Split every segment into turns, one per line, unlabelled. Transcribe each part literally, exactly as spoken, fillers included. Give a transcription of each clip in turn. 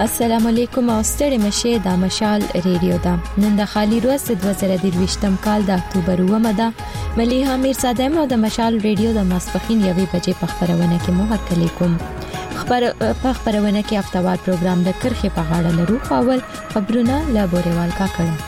السلام علیکم او ستړي مشه د مشال ریډیو دا نن د خالی روز د دوه زره درویشتم کال د اکتوبر اومه ده مليحه میرزاده مو د مشال ریډیو د ماسپخین یوې بجې په خبرونه کې مو ورکړی کوم خبر په خبرونه کې هفتهوار پروګرام د کرخه په غاړه لرو اول خبرونه لا بوريوال کا کړه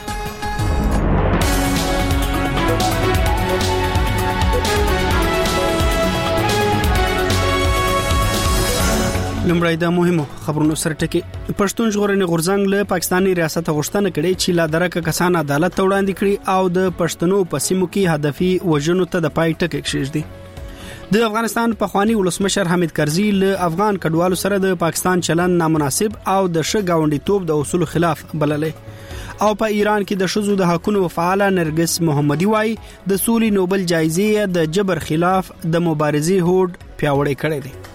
لمړی د مهمو خبرونو سره ټکی پښتون ژغورنې غورځنګ له پاکستاني ریاست غوښتنه کړې چې لا درکه کسان عدالت ته وړاندې کړي او د پښتنو په سیمو کې هدفي وژنو ته د پای ټکی کېږدي د افغانستان په خواني ولسمشر حامد کرزي له افغان کډوالو سره د پاکستان چلن نامناسب او د ښه گاونډیتوب د اصول خلاف بللې او په ایران کې د شذو د حقوقو فعال نرګس محمدي وای د سولې نوبل جایزه د جبر خلاف د مبارزې هوډ پیاوړی کړی دی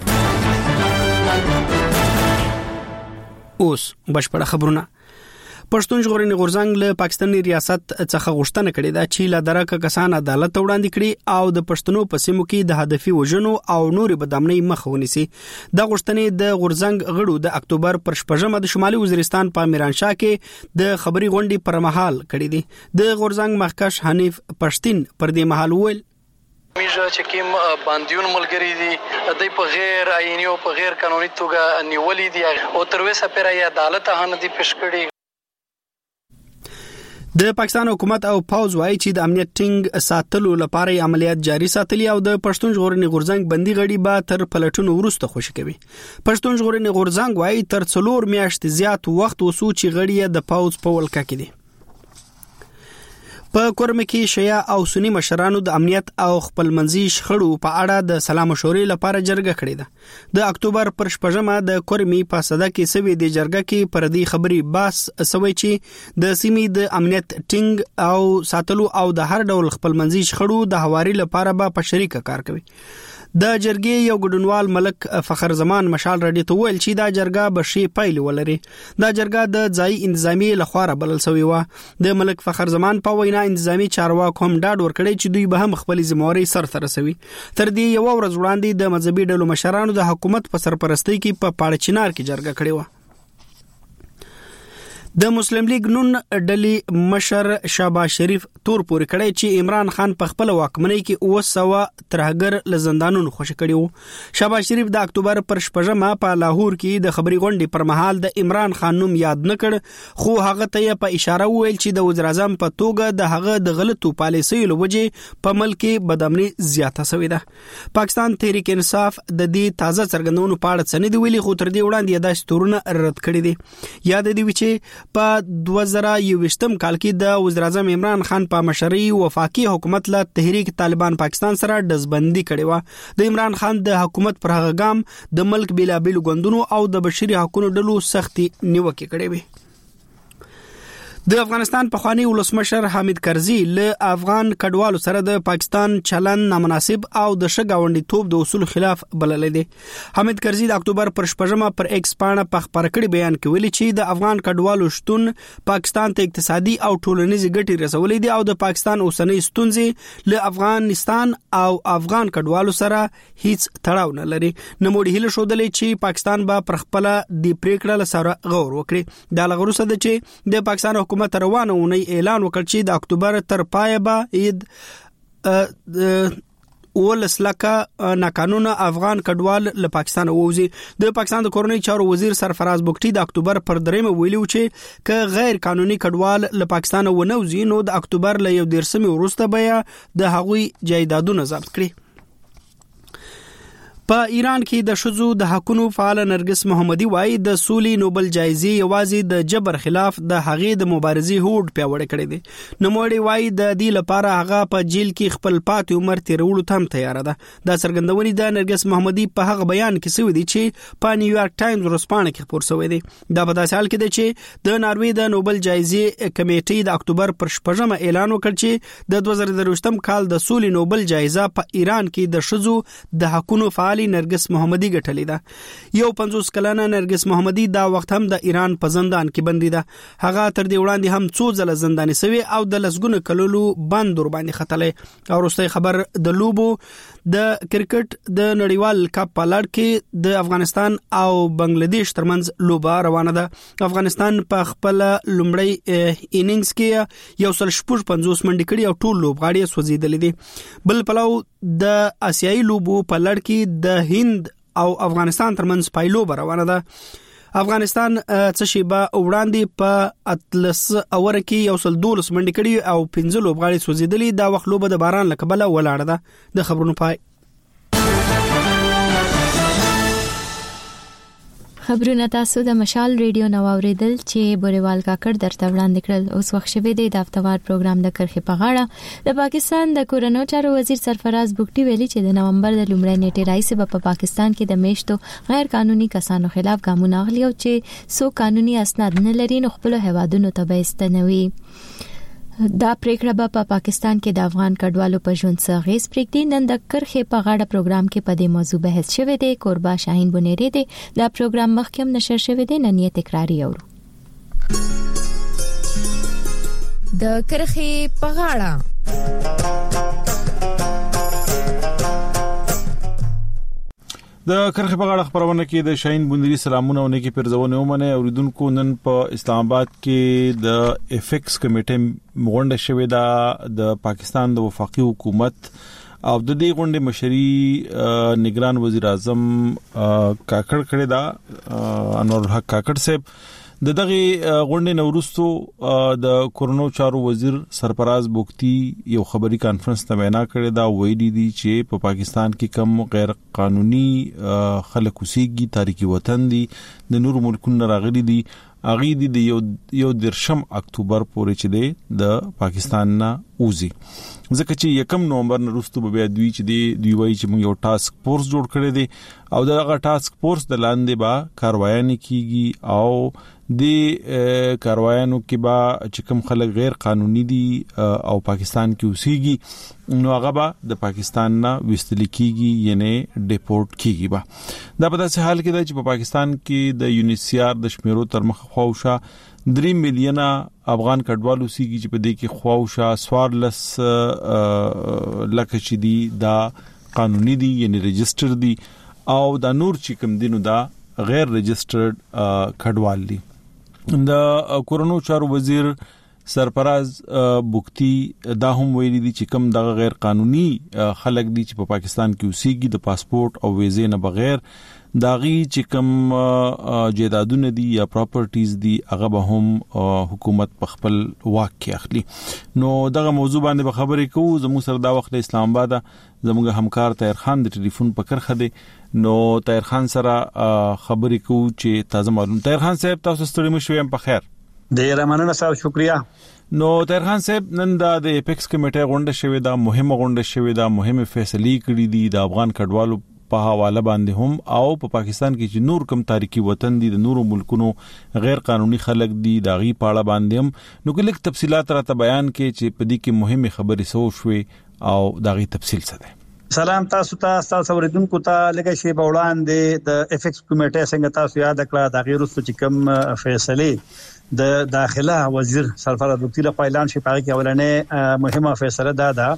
اوس بشپړه خبرونه پښتون ژغورنې غورځنګ له پاکستاني ریاست څخه غوښتنه کړې ده چې لا درکه کسان عدالت ته وړاندې کړي او د پښتنو په سیمو کې د هدفي وژنو او نورې بدامنۍ مخه ونیسي د غوښتنې د غورځنګ غړو د اکتوبر پر شپږمه د شمالي وزیرستان په میرانشاه کې د خبري غونډې پر مهال کړې دي د غورځنګ مخکښ حنیف پښتين پر دې مهال ویل
میجا چې کوم باندیون ملګری دي د په غیر آئینی او په غیر قانوني توګه نیولې دي او تر اوسه پرې عدالت هانه دي پېښ کړي
د پاکستان حکومت او پاوز وايي چې د امنیت ټینګ ساتلو لپاره عملیات جاري ساتلي او د پښتون ژغورنې غورځنګ بندي غړي به تر پلټونو وروسته خوشی کوي پښتون ژغورنې غورځنګ وايي تر څلور میاشتې زیات وخت وسو چې غړي د پاوز په ولکه کې دي په کورمه کې شیا او سنی مشرانو د امنیت او خپلمنځي شخړو په اړه د سلام مشورې لپاره جرګه کړې ده د اکتوبر پر شپږمه د کورمي په صدا کې سوي د جرګه کې پر دې خبري باس سوي چې د سیمې د امنیت ټینګ او ساتلو او د هر ډول خپلمنځي شخړو د هواري لپاره به په شریکه کار کوي د جرګې یو ګډونوال ملک فخر زمان مشال رډي ته ویل چې دا جرګه به شي پایل ولري دا جرګه د ځای انتظامی لخوا بلل شوی و د ملک فخر زمان په وینا انتظامی چارواکو هم ډاډ ورکړي چې دوی به هم خپل ذمہواری سر ته رسوي تر دې یو ورځ وړاندې د مذهبي ډلو مشرانو د حکومت په سرپرستی کې په پاړه چنار کې جرګه کړې و د مسلم لیگ نون ډلې مشر شهباز شریف تور پورې کړی چې عمران خان په خپل واکمنۍ کې اوه سوه ترهګر له زندانونو خوشی کړي وو شهباز شریف د اکتوبر پر شپږمه په لاهور کې د خبري غونډې پر مهال د عمران خان نوم یاد نه کړ خو هغه ته په اشاره وویل چې د وزیر اعظم په توګه د هغه د غلطو پالیسیو لوجې په ملک کې بدامني زیاته شوې ده پاکستان تحریک انصاف د دې تازه څرګندونو په اړه څه نه دی ویلي خو تر دې وړاندې دا ستورونه رد کړي دي یاد دی چې په دوه زره یوویشتم کال کې د وزیر اعظم عمران خان په مشرۍ وفاقي حکومت له تحریک طالبان پاکستان سره دزبندي کړي و د عمران خان د حکومت پر هغه ګام د ملک بیلابیل ګوندونو او د بشري حقوقو ډلو سختي نیوکه کړې وي د افغانستان په خواني ولسمشر حامد کرزي له افغان کډوالو سره د پاکستان چلن نامناسب او د ښه گاونډیتوب د اصول خلاف بللې دي حامد کرزي د اکتوبر پر شپږمه پر ایکس پاڼه په خبر کړي بیان کې ویلي چې د افغان کډوالو شتون پاکستان ته اقتصادي او ټولنیزي ګټې رسولې دي او د پاکستان اوسنۍ ستونزې له افغانستان او افغان کډوالو سره هیڅ تړاو نه لري نموړي هله شودلې چې پاکستان به پر خپل د پریکړه لسره غور وکړي د لغروسه د چې د پاکستان حکومت روانه ونی اعلان وکړ چې د اکتوبر تر پای به اید ولس لکه ناقانونه افغان کډوال له پاکستان ووزي د پاکستان د کورنۍ چارو وزیر سرفراز بوکټي د اکتوبر پر دریمه ویلو چې ک غیر قانوني کډوال له پاکستان ونوزي نو د اکتوبر له یو دیرسمه وروسته بیا د هغوی جایدادونه ضبط کړي په ایران کې د شذو د حقوقو فعال نرګس محمدي وای د سولې نوبل جایزه یوازې د جبر خلاف د هغې د مبارزې هوډ پیاوړی کړی دی نوموړي وای د دې لپاره هغه په جیل کې خپل پاتې عمر تیرولو ته هم تیار ده دا څرګندونې د نرګس محمدي په هغه بیان کې شوی دی چې په نیویارک ټایمز ورځپاڼه کې خبر شوی دی دا په داسې حال کې دی چې د ناروې د نوبل جایزه کمیټې د اکتوبر پر شپږمه اعلان وکړ چې د دوه زره درویشتم کال د سولې نوبل جایزه په ایران کې د شذو د حقوقو فعال نرګس محمدي ګټلې ده یو پنځوس کلنه نرګس محمدي دا وخت هم د ایران په زندان کې بندي ده هغه تر دې وړاندې هم څو ځله زنداني شوی او د لسګونو کلولو بند ور باندې ختلې او وروستي خبر د لوبو د کرکټ د نړیوال کپ په لړ کې د افغانستان او بنگلاديش ترمنځ لوبه روانه ده. افغانستان په خپل لومړی انینګز کې یو سل شپږ پنځوس منډې کړې او ټول لوبغاړي سوځیدلې دي. بل پلو د آسیایي لوبو په لړ کې د هند او افغانستان ترمنځ پایلو روانه ده. افغانستان څه شی به وړاندې په اتلس اور کې یو سل دولس منډې کړي او پنځه لوبغاړي سوځیدلي. دا وخت لوبه د باران له کبله ولاړه ده. د خبرونو پای.
خبرونه تاسو د مشال ریډیو نو اوریدل چې بوريوال کاکړ درته وړاندې کړل. اوس وخت شوه د هفتوار پروګرام د کرخي په غاړه د پاکستان د کورونو چارو وزیر سرفراز بوګټي ویلي چې د نومبر د لومړۍ نیټې راځي په پاکستان کې د میشتو غیر قانوني کسانو خلاف ګامونه اخلي او چې سو قانوني اسناد نه لري نو خپل هوادونو ته به استنوي. دا پریکړه په پا پاکستان کې د افغان کډوالو په ژوند څخه غیس پریکړې. نن د کرخه په غاړه پروګرام کې په دې موضوع بحث شوه دی. قربا شاهین بنيري دی. دا پروګرام مخکې نشر شوه دی. نن یې تکراری اورو.
د کرخه په غاړه
د کرخه په غاړه خبرونه کې د شاهین بندري سلامونه او نیکی پرځونه ومنه اوریدونکو. نن په اسلام آباد کې د افیکس کمیټه غونډه شوې ده د پاکستان د وفاقي حکومت او د دې غونډې مشري نگران وزیر اعظم کاکړ کړي دا انور الحق کاکړ صاحب. د دغه غونډې نورستو د کورونو چارو وزیر سرفراز بوګټي یو خبري کانفرنس ته وینا کړې دا ویلي دي چې په پاکستان کې کم غیر قانوني خلک اوسېږي تاریخي وطن دي د نور ملکونو راغلي دي اغه دي د یو یو درشم اکتوبر پورې چې دی د پاکستان نه اوزي. ځکه چې یکم نومبر نورستو به بیا دوی چې دی دوی وایي چې موږ یو ټاسک فورس جوړ کړی دی او دغه ټاسک فورس د لاندې با کاروایي کیږي او د کاروایانو کې با چې کوم خلک غیر قانوني دي او پاکستان کې اوسېږي نو هغه به د پاکستان نه وستل کیږي یعنی ډیپورټ کیږي. با دا په داسې حال کې دی چې په پاکستان کې د یونیسیار د شمیرو تر مخ خواوشا درې میلیونه افغان کډوال اوسېږي چې په دې کې خواوشا سوارلس لکه چې دي دا قانوني دي یعنی ريجستر دي او دا نور چې کوم دینو دا غیر ريجسترډ کډوال دي. د کورونو چارو وزیر سرفراز بوګټي دا هم ویلي دي چې کوم د غیر قانوني خلک دي چې په پاکستان کې اوسېږي د پاسپورت او ویزې نه بغیر داغي چې کوم جیدادونه دي یا پراپرټیز دي هغه به هم حکومت په خپل واک کې اخلي. نو دغه موضوع باندې به خبرې کوو. زموږ سره دا وخت اسلام آباد زموږ همکار طاهر خان د ټلیفون په کرخه دی. نو طاهر خان سره خبرې کوو چې تازه معلوم. طاهر خان صاحب تاسو ستړي مو شوم په خیر.
ډیر مننه صاحب شکریا.
نو طاهر خان صاحب نن د اپیکس کمیټه غونډه شوې ده مهمه غونډه شوې ده مهمه فیصله کړې دي د افغان کډوالو په حواله باندې هم او په پاکستان کې چې نور کم تاریخي وطن دي د نورو ملکونو غیر قانوني خلک دي داغي پاړه باندې هم نو کله تفصيلات راته بیان کې چې په دې کې مهمه خبرې سو شوې او داغي تفصیل څه ده.
سلام تاسو ته تاسو اوریدونکو ته لکه شی بوړاندې د افیکس کمیټه څنګه تاسو یاد کړه دا غیر څه چې کوم فیصله د داخله وزیر سرفراز بوګټي له اعلان شي پاره کې اولنې مهمه فیصله دا ده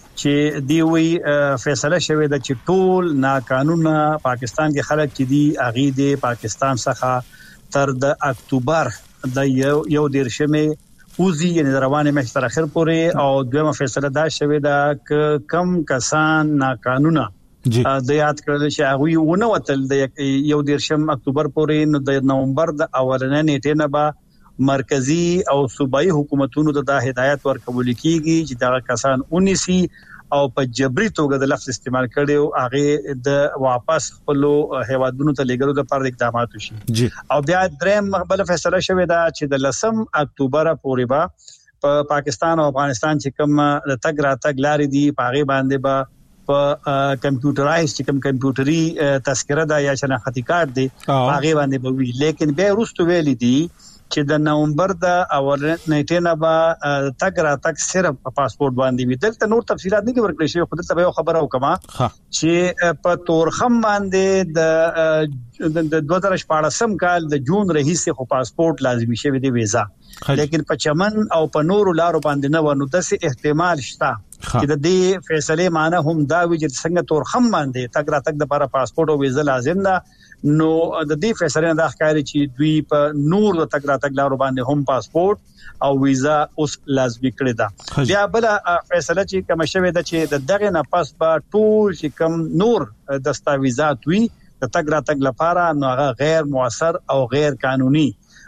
چې دی وی فیصله شوه د چې ټول ناقانونه پاکستان کې خلک چې دی اغي دی پاکستان څخه تر د اکتوبر د یو یو دیرشمه اوزي یعنی روانه مخ تر اخر پورې او دویمه فیصله دا شوه د کم کسان ناقانونه د یاد کړل چې هغه ونه وتل د یو دیرشم اکتوبر پورې نو د نومبر د اولنې نیټه نه به مرکزی او صوبایي حکومتونو ته د هدایت ورکول کیږي چې دا کسان اونیسی او په جبري توګه د لفظ استعمال کړي او هغه د واپس خپل هیوادونو ته لګولو لپاره اقدامات وشي. او بیا دریم مقبله فیصله شوې ده چې د لسم اکتوبر پورې به په پاکستان او افغانستان چې کوم د تګ راتګ لارې دي په هغه باندې به په کمپیوټرایز چې کوم کمپیوټري تذکره ده یا شناختی کارت دی هغه باندې به وي. لیکن به وروسته ویل دي چې د نومبر د اول نیټه نه به تګ را تک صرف په پاسپورت باندې وي. دلته نور تفصيلات نه ورکړل شي. خو دلته یو خبره وکما چې په تورخم باندې د دوه هزار شپږم کال د جون رئیسه خو پاسپورت لازمي شوی دی ویزا لیکن په چمن او په نورو لارو باندې نه ونه د سه احتمال شته چې د دې فیصله معنی هم دا وی چې څنګه تور خم باندې تک را تک د لپاره پاسپورت او ویزه لازم ده نو د دې فیصله د ښکاری چې دوی په نور د تک را تک لارو باندې هم پاسپورت او ویزا اوس لازمي کړی دا بیا بل فیصله چې کوم شوه د چې د دغه نه پاس په ټول چې کوم نور دستاویزات وي د تک را تک لپاره نو هغه غیر موثر او غیر قانوني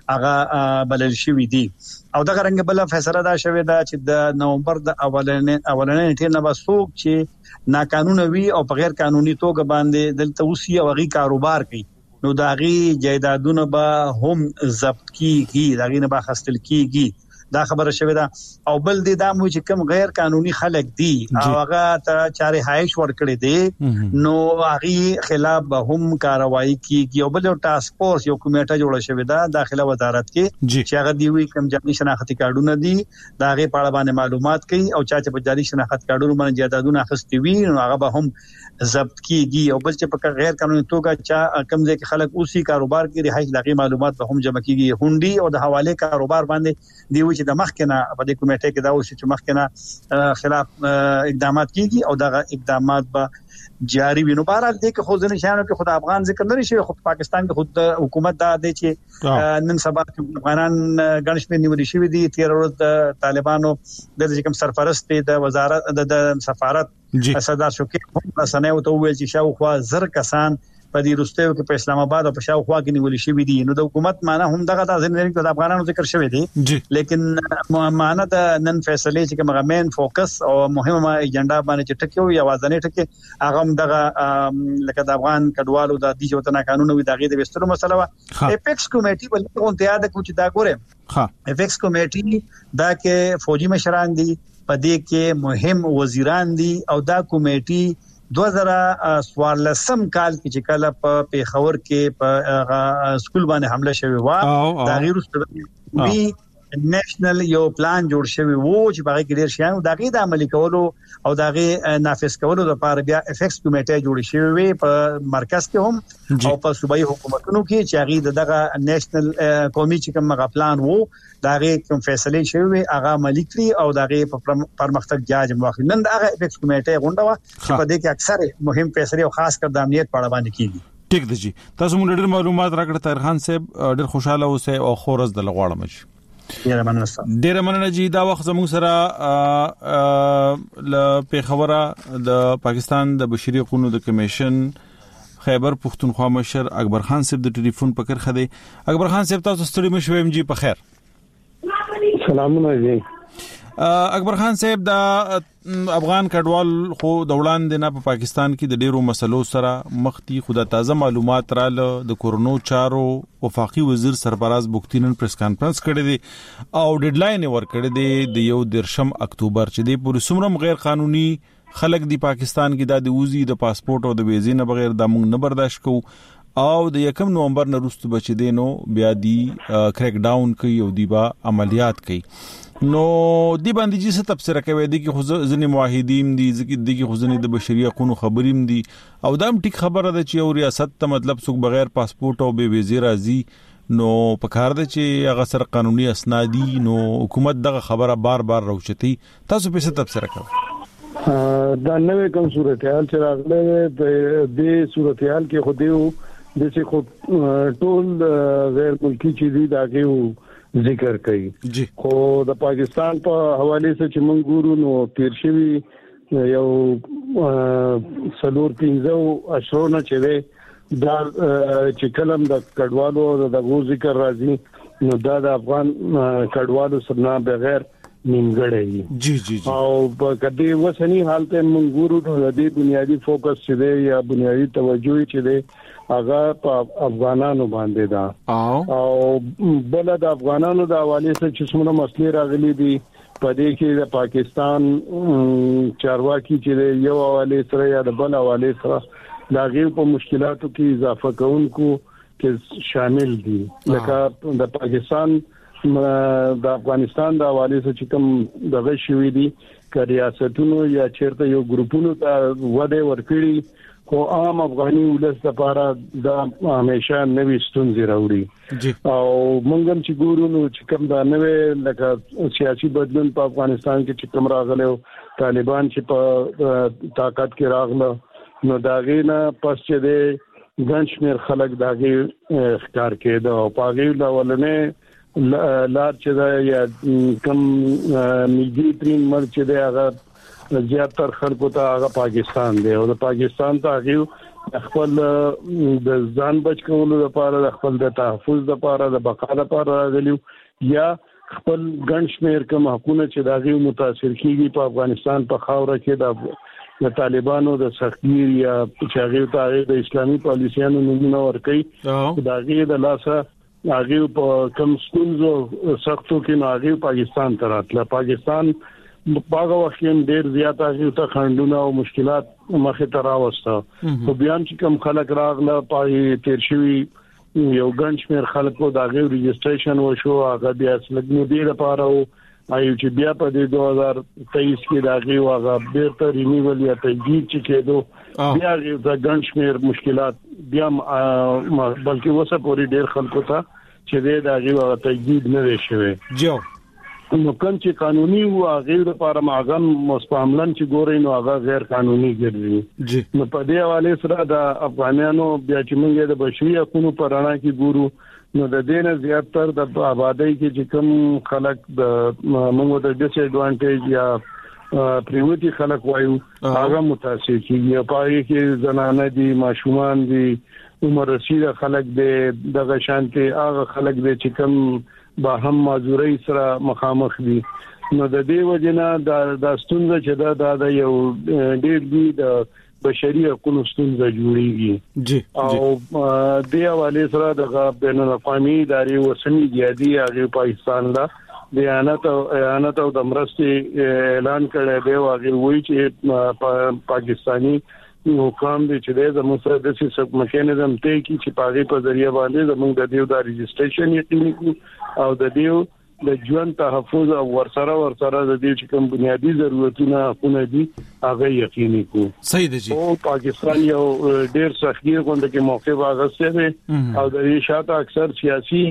هغه بلل شوی دي او دغه رنګ بل فیصله دا شوه دا چې د نومبر د اولنې اولنې ټیم نه بسوک چې ناقانونه وي او په غیر قانوني توګه باندې دلته اوسي او غي کاروبار کوي نو داغي جایدادونه به هم ضبط کیږي داغي نه به خستل کیږي دا خبره شوه دا او بل دې دا مو چې کوم غیر قانوني خلک دي او هغه ته چاري هایش ور کړی دي نو هغه خلاف به هم کاروایی کیږي او بل ټاسک فورس یو کمیټه جوړه شوې ده داخله وزارت کې چې هغه دی وی کوم ځاني شناختی کارډونه دي دا غي په اړه باندې معلومات کوي او چا چې په جاري شناخت کارډونو باندې جایدادونه اخستي وي نو هغه به هم ضبط کیږي او بل چې په غیر قانوني توګه چا کوم ځای کې خلک اوسي کاروبار کوي رهایش دغه معلومات به هم جمع کیږي هوندي او د حواله کاروبار باندې دی وی چې د مخکنه په دې کمیټه کې دا اوسي چې مخکنه خلاف اقدامات کیږي او دغه اقدامات به جاری وي نو بهرحال دې کې خو ځنه شانو کې خود افغان ذکر نه شي خو پاکستان کې خود حکومت دا دی چې نن سبا افغانان غنښ په نیولې شوی دي تیر ورځ د طالبانو د کوم سرپرست د وزارت د سفارت صدر شوکي په سنه او ته ویل چې شاوخوا زر کسان په دې روستیو کې په اسلام آباد او په شاوخوا کې نیول شوی دي نو د حکومت معنی هم دغه د ځینې د افغانانو ذکر شوی دی لیکن معنی د نن فیصله چې کومه مین فوکس او مهمه ایجنډا باندې چې ټکیو یا وازنې ټکی هغه هم دغه لکه د افغان کډوالو د دې جوړتنا قانون وي دغه د وستلو مسله وا اپیکس کمیټي بل کوم ته یاد کوم چې دا ګوره ها اپیکس کمیټي دا کې فوجي مشران دي په دې کې مهم وزیران دي او دا کمیټي دو هزار څوارلسم کال کې چې کله په پیښور کې په سکول باندې حمله شوی و دا غیر وی نېشنل یو پلان جوړ شوی وو چې باغې کې ډیر شیان دا غي د عملي کولو او دا غي نافذ کولو لپاره بیا افیکس کمیټه جوړ شوی وي په مرکز کې هم او په صوبایي حکومتونو کې چې هغه دغه نېشنل قومي چې کوم پلان وو دا غي کوم فیصله شوی هغه عملي کړی او دا غي په پرمختګ جاج مواخل نن دا افیکس کمیټه غونډه چې په دې کې اکثر مهم فیصله او خاص کر د امنیت په اړه باندې کیږي
ټیک دی جی تاسو موږ ډېر معلومات راکړه طاهر خان صاحب ډېر خوشاله اوسئ او خورز د لغواړم شي
ډیره مننه
ډیره مننه جی دا وخت زموږ سره ل پیښوره د پاکستان د بشري حقوقو د کمیشن خیبر پښتونخوا مشر اکبر خان صاحب د ټلیفون پکړ خدي اکبر خان صاحب تاسو ستړي مشوم جی په خیر
سلامونه جی
اکبر خان صاحب دا افغان کډوال خو د وړاندې نه په پاکستان کې د ډیرو مسلو سره مختی خدا تازه معلومات را ل د کورونو چارو وفاقي وزیر سربراز بوختینن پریس کانفرنس کړی دی او ډیډلاین ور کړی دی د یو درشم اکتوبر چې د پوری سمرم غیر قانوني خلک دی پاکستان کې د وزي د پاسپورت او د ویزې نه بغیر د موږ نه برداشت کو او د یکم نومبر نه وروسته بچ دینو بیا دی کریک ډاون کوي او دی با عملیات کوي نو دی باندې چې څه تفسیر کوي د کی خزنه موحدین دي د کی خزنه د بشري حقوقو خبریم دي او دا هم ټیک خبره ده چې یو ریاست ته مطلب څوک بغیر پاسپورت او به ویزه راځي نو په کار ده چې هغه سره قانوني اسنادي نو حکومت دغه خبره بار بار راوچتي تاسو په څه تفسیر کوي
دا نوې کوم صورتحال چې راغله د دې صورتحال کې خو دیو د چې خو ټول غیر ملکی چې دي داګه ذکر کوي خو د پاکستان په حواله سره چې موږ ګورو نو تیر شوی یو سلور پینځو اشرونه چې دا چې کلم د کډوالو د غو ذکر راځي نو دا د افغان کډوالو سره نه بغیر نیمګړی
جی جی جی
او په کدی وسنی حالت موږ ګورو نو د دې بنیادی فوکس چې دی یا بنیادی توجه چې دی هغه په افغانانو باندې دا او بل د افغانانو د حواله سره چې څومره مسلې راغلي دي په دې کې د پاکستان چارواکي چې یو حواله سره یا د بل حواله سره دا غیر په مشکلاتو کې اضافه کوونکو کې شامل دي لکه د پاکستان د افغانستان د حواله سره چې کوم دغه شوې دي ک ریاستونو یا چیرته یو ګروپونو ته وده ورکړي خو عام افغاني ولس لپاره دا همیشه نوې ستونزې راوړي او موږ هم چې ګورو نو چې کوم دا نوې لکه سیاسي بدلون په افغانستان کې چې کوم راغلی طالبان چې په طاقت کې راغله نو دا غینه پس چې د ګنشمیر خلک داغي ښکار کېده او پاغي ولنه لار چې دا یا کوم ملي ترين مر چې دا هغه زیاتر خلکو ته هغه پاکستان دی او د پاکستان ته هغه خپل د ځان بچ کولو لپاره د خپل د تحفظ لپاره د بقا لپاره راغلیو یا خپل ګنشمیر کوم حکومت چې داغي متاثر کیږي په افغانستان په خاوره کې د طالبانو د سختگیر یا چاغي ته د اسلامي پالیسیانو نمونه ورکړي داغي د لاسه هغه په کوم ستونزو سختو کې ناغي پاکستان ته راتله پاکستان باغه وخت ډیر زیاته هغه ته خندونه او مشکلات مخه ته راوسته خو بیان چې کوم خلک راغله پای تیر شوی یو ګنشمیر خلکو داغه ریجستریشن وشو هغه بیا سلګنو دی لپاره او ایو چې بیا په دوه هزار تیئیس کې داغه واغه بیرته رینیول یا تجدید چې کېدو بیا د ګنشمیر مشکلات بیا بلکې وسه پوری ډیر خلکو ته چې داغه واغه تجدید نه شوی جو نو کوم چې قانوني او غیر لپاره معظم مستعملن چې ګوري نو هغه غیر قانوني ګرځي نو په دې حواله سره د افغانانو بیا چې موږ د بشري حقوقو پرانا کې ګورو نو د دینه زیاتره د آبادی کې چې کوم خلک د موږ د ډیس ایڈوانټیج یا پریوتی خلک وایو هغه متاثر کیږي په هغه کې زنانه دي ماشومان دي عمر رسیده خلک دي دغه شانتي هغه خلک دي چې کوم با هم معذوري سره مخامخ دي نو د دې وجنه د ستونزه چې دا د یو ډېر دی د بشري حقوقو ستونزه جوړیږي جی او د حواله سره د بین الاقوامي ادارې وسمي جادي هغه پاکستان لا بیانات او اعانت او د مرستې اعلان کړی دی هغه وایي چې پاکستانی حکام دي چې د مساعده سیستم میکانیزم ته کی چې پاغي په ذریعہ باندې زموږ د دیو د ریجستریشن یقیني کو او د دیو د ژوند تحفظ او ورسره ورسره د دیو چې کوم بنیادی ضرورتونه حقونه دي هغه یقیني کو
صحیح دي جی
او پاکستان یو ډیر سختگیر غونډه کې موقع واغسته دي او د دې شاته اکثر سیاسي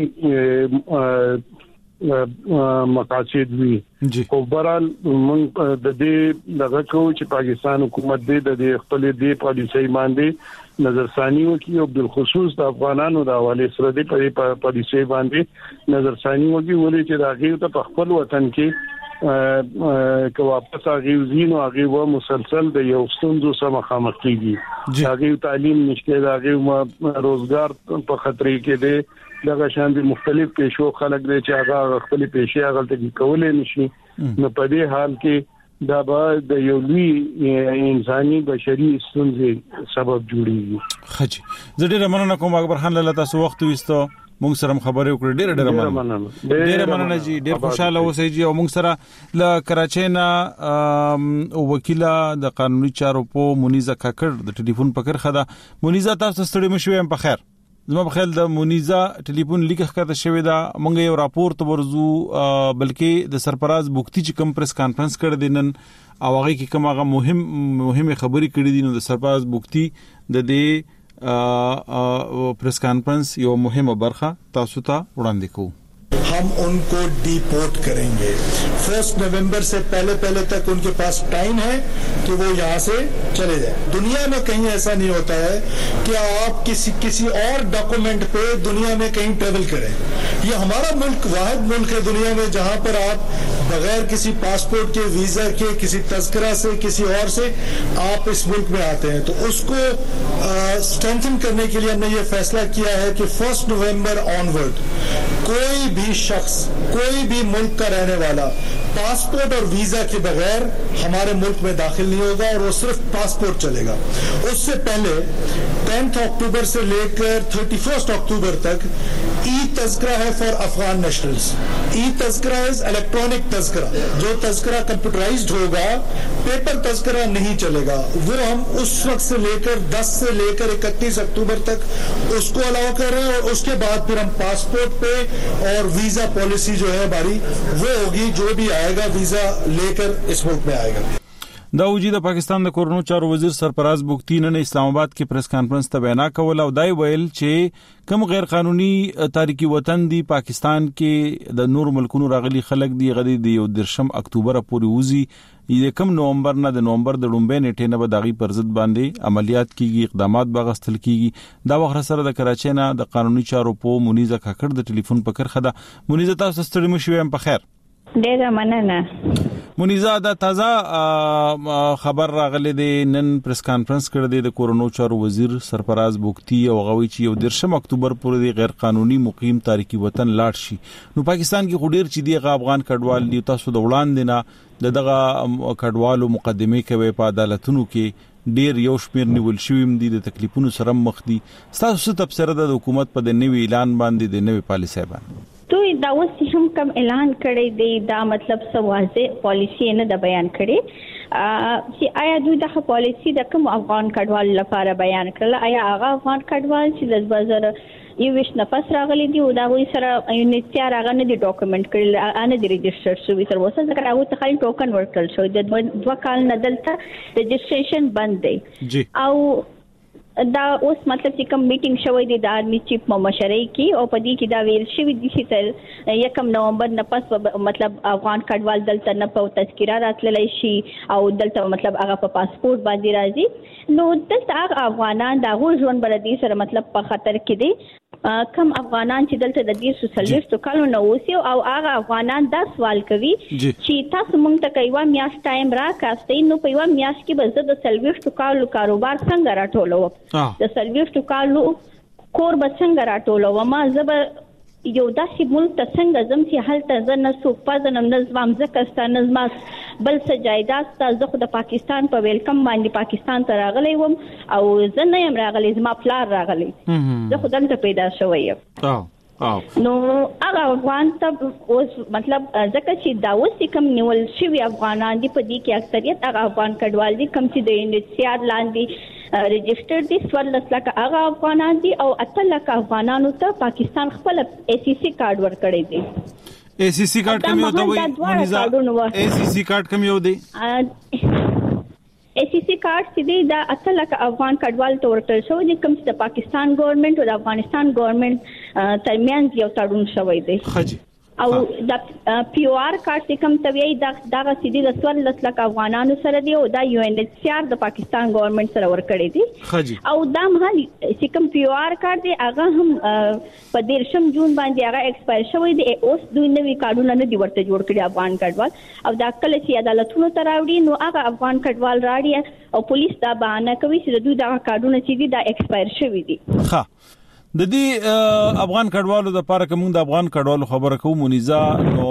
مقاصد وی او برال موږ د دې لږه کو چې پاکستان حکومت دې د خپل دې پالیسي باندې نظرثانی وکي او بل خصوص د افغانانو د حواله سره دې په پالیسي باندې نظرثانی وکي ولې چې راغی ته خپل وطن کې که واپس راغی نو هغه و مسلسل د یو ستونزو سره مخامخ کیږي هغه تعلیم نشته هغه روزګار په خطر کې دی دغه شان دي مختلف پیشو خلک دي چې هغه خپل پیشي هغه ته کولای نشي نو په دې حال کې دا به د یو لوی انساني بشري ستونزې سبب جوړیږي
خجی زه ډېر مننه کوم اکبر خان لاله تاسو وخت وستو موږ سره خبرې وکړې ډېر ډېر مننه ډېر مننه جی ډېر خوشاله اوسئ جی او موږ سره ل کراچۍ نه وکیله د قانوني چارو په منیزه کاکړ د ټلیفون پکړه خدا منیزه تاسو ستړي مشوي په خیر زما په خیال د منیزه ټلیفون لیک ښکته شوی دا مونږ یو راپور ته ورزو بلکې د سرپراز بوختي چې کم پریس کانفرنس کړ دینن او هغه کې کوم هغه مهم مهمه خبري کړې دي نو د سرپراز بوختي د دې پریس کانفرنس یو مهمه برخه تاسو ته وړاندې کوو
हम उनको डिपोर्ट करेंगे। फर्स्ट नवंबर से पहले पहले तक उनके पास टाइम है कि वो यहाँ से चले जाए। दुनिया में कहीं ऐसा नहीं होता है कि आप किसी किसी और डॉक्यूमेंट पे दुनिया में कहीं ट्रेवल करें। ये हमारा मुल्क वाहिद मुल्क है दुनिया में जहाँ पर आप बगैर किसी पासपोर्ट के, वीजा के, किसी तस्करा से, किसी और से आप इस मुल्क में आते हैं। तो उसको स्ट्रेंथन करने के लिए हमने ये फैसला किया है कि फर्स्ट नवंबर ऑनवर्ड कोई भी शख्स, कोई भी मुल्क का रहने वाला पासपोर्ट और वीजा के बगैर हमारे मुल्क में दाखिल नहीं होगा और वो सिर्फ पासपोर्ट चलेगा। उससे पहले टेंथ अक्टूबर से लेकर थर्टी फर्स्ट अक्टूबर तक ई तस्करा है फॉर अफगान नेशनल्स। ई तस्करा इज इलेक्ट्रॉनिक तस्करा, जो तस्करा कंप्यूटराइज्ड होगा, पेपर तस्करा नहीं चलेगा। वो हम उस वक्त से लेकर दस से लेकर इकतीस अक्टूबर तक उसको अलाउ कर रहे हैं और उसके बाद फिर हम पासपोर्ट पे और वीजा पॉलिसी जो है हमारी वो होगी, जो भी आएगा वीजा लेकर इस मुल्क में आएगा।
دا وجې د پاکستان د کورونو چارو وزیر سرفراز بوګتی نن اسلام آباد کې پریس کانفرنس ته وینا کوله او دای ویل چې کوم غیر قانوني تاریخي وطن دی پاکستان کې د نور ملکونو راغلي خلک دی غدي دی او درشم اکتوبر پورې وزي د کم نومبر نه د نومبر د لومبې نیټه نه به داغي پر ضد باندې عملیات کیږي اقدامات بغستل کیږي دا وخت سره د کراچۍ نه د قانوني چارو په منیزه کاکړ د ټلیفون په کرخه ده منیزه تاسو ستړي مو شوم په خیر
ډیره مننه
منیزه دا تازه خبر راغلی دی نن پریس کانفرنس کړی دی د کورونو چارو وزیر سرفراز بوګتی او غوي چې یو درشم اکتوبر پورې دی غیر قانوني مقیم تاریخي وطن لاړ شي نو پاکستان کې خډیر چې دی افغان کډوال دی تاسو د وړاندې نه دغه کډوالو مقدمه کوي په عدالتونو کې ډیر یو شمیر نیول شویم دي د تکلیفونو سره مخ دي تاسو څه تفسیر د حکومت په د نوي اعلان باندې د نوي پالیسي باندې
دوی دا اوس هم کوم اعلان کړی دی دا مطلب سوازه پالیسی نه د بیان کړي چې آیا دوی د پالیسی د کوم افغان کډوال لپاره بیان کړل آیا هغه افغان کډوال چې د بازار یو ویش نفس راغلي دی او دا وی سره یونیټیا راغنه دی ډاکومېنټ کړل ان دی ريجستره شوی تر اوسه ځکه هغه ته خالي ټوکن ورکړل شو د دوه کال نه دلته ريجستریشن بند دی او دا اوس مطلب چې کوم میټینګ شوی دی د آرمي چیف مشرۍ کې او په دې کې دا ویل شوی دی چې تر یکم نومبر نه پس مطلب افغان کډوال دلته نه په تذکره راتللی شي او دلته مطلب هغه په پاسپورت باندې راځي نو دلته هغه افغانان دا غو ژوند بلدي سره مطلب په خطر کې دي کم افغانان چې دلته د دې سوسیالیستو کالو نو اوسي او هغه افغانان دا سوال کوي چې تاسو مونږ ته کایوا میاش ټایم را کاستئ نو په یو میاش کې به زه د سلويشتو کالو کاروبار څنګه راټولوم د سلويشتو کالو کور به څنګه راټولوم ما زه به یو داسې ملک ته څنګه زم چې هلته زه نه څوک پزنم نه زما ځکه ستا نه زما بل څه جایداد ستا زه خو د پاکستان په ویلکم باندې پاکستان ته راغلی وم او زه نه یم راغلی زما پلار راغلی زه خو دلته پیدا شوی یم نو هغه افغان ته اوس مطلب ځکه چې دا اوس کوم نیول شوي افغانان دي په دې کې اکثریت هغه افغان کډوال دي کوم چې د یونیټسیار لاندې ريجستر دي څوارلس لکه هغه افغانان دي او اته لکه افغانانو ته پاکستان خپل اي سي سي کارت ورکړی دی
اي سي سي کارت کوم یو دی منیزه اي سي سي کارت کوم یو دی اي سي سي کارت چې دی دا اته لکه افغان کډوال ته ورکړل شو دي کوم چې د پاکستان ګورنمنت او د افغانستان ګورنمنت ترمنځ یو تړون شوی دی خجي او د پی او آر کارت کوم توی دا دغه سیدی د څوارلس لکه افغانانو سره دی او دا یو ان ایچ سی آر د پاکستان ګورنمنت سره ورکړی دی او دا مهال چې کوم پی او آر کارت دی هغه هم په دیرشم جون باندې هغه ایکسپایر شوی دی اوس دوی نوی کارډونه نه دی ورته جوړ کړی افغان کډوال او دا کله چې عدالتونو ته راوړي نو هغه افغان کډوال راړي او پولیس دا بهانه کوي چې دوی دا کارډونه چې دی دا ایکسپایر شوی دی ها د دې افغان کډوالو د لپاره کوم د افغان کډوالو خبره کوم منیزه نو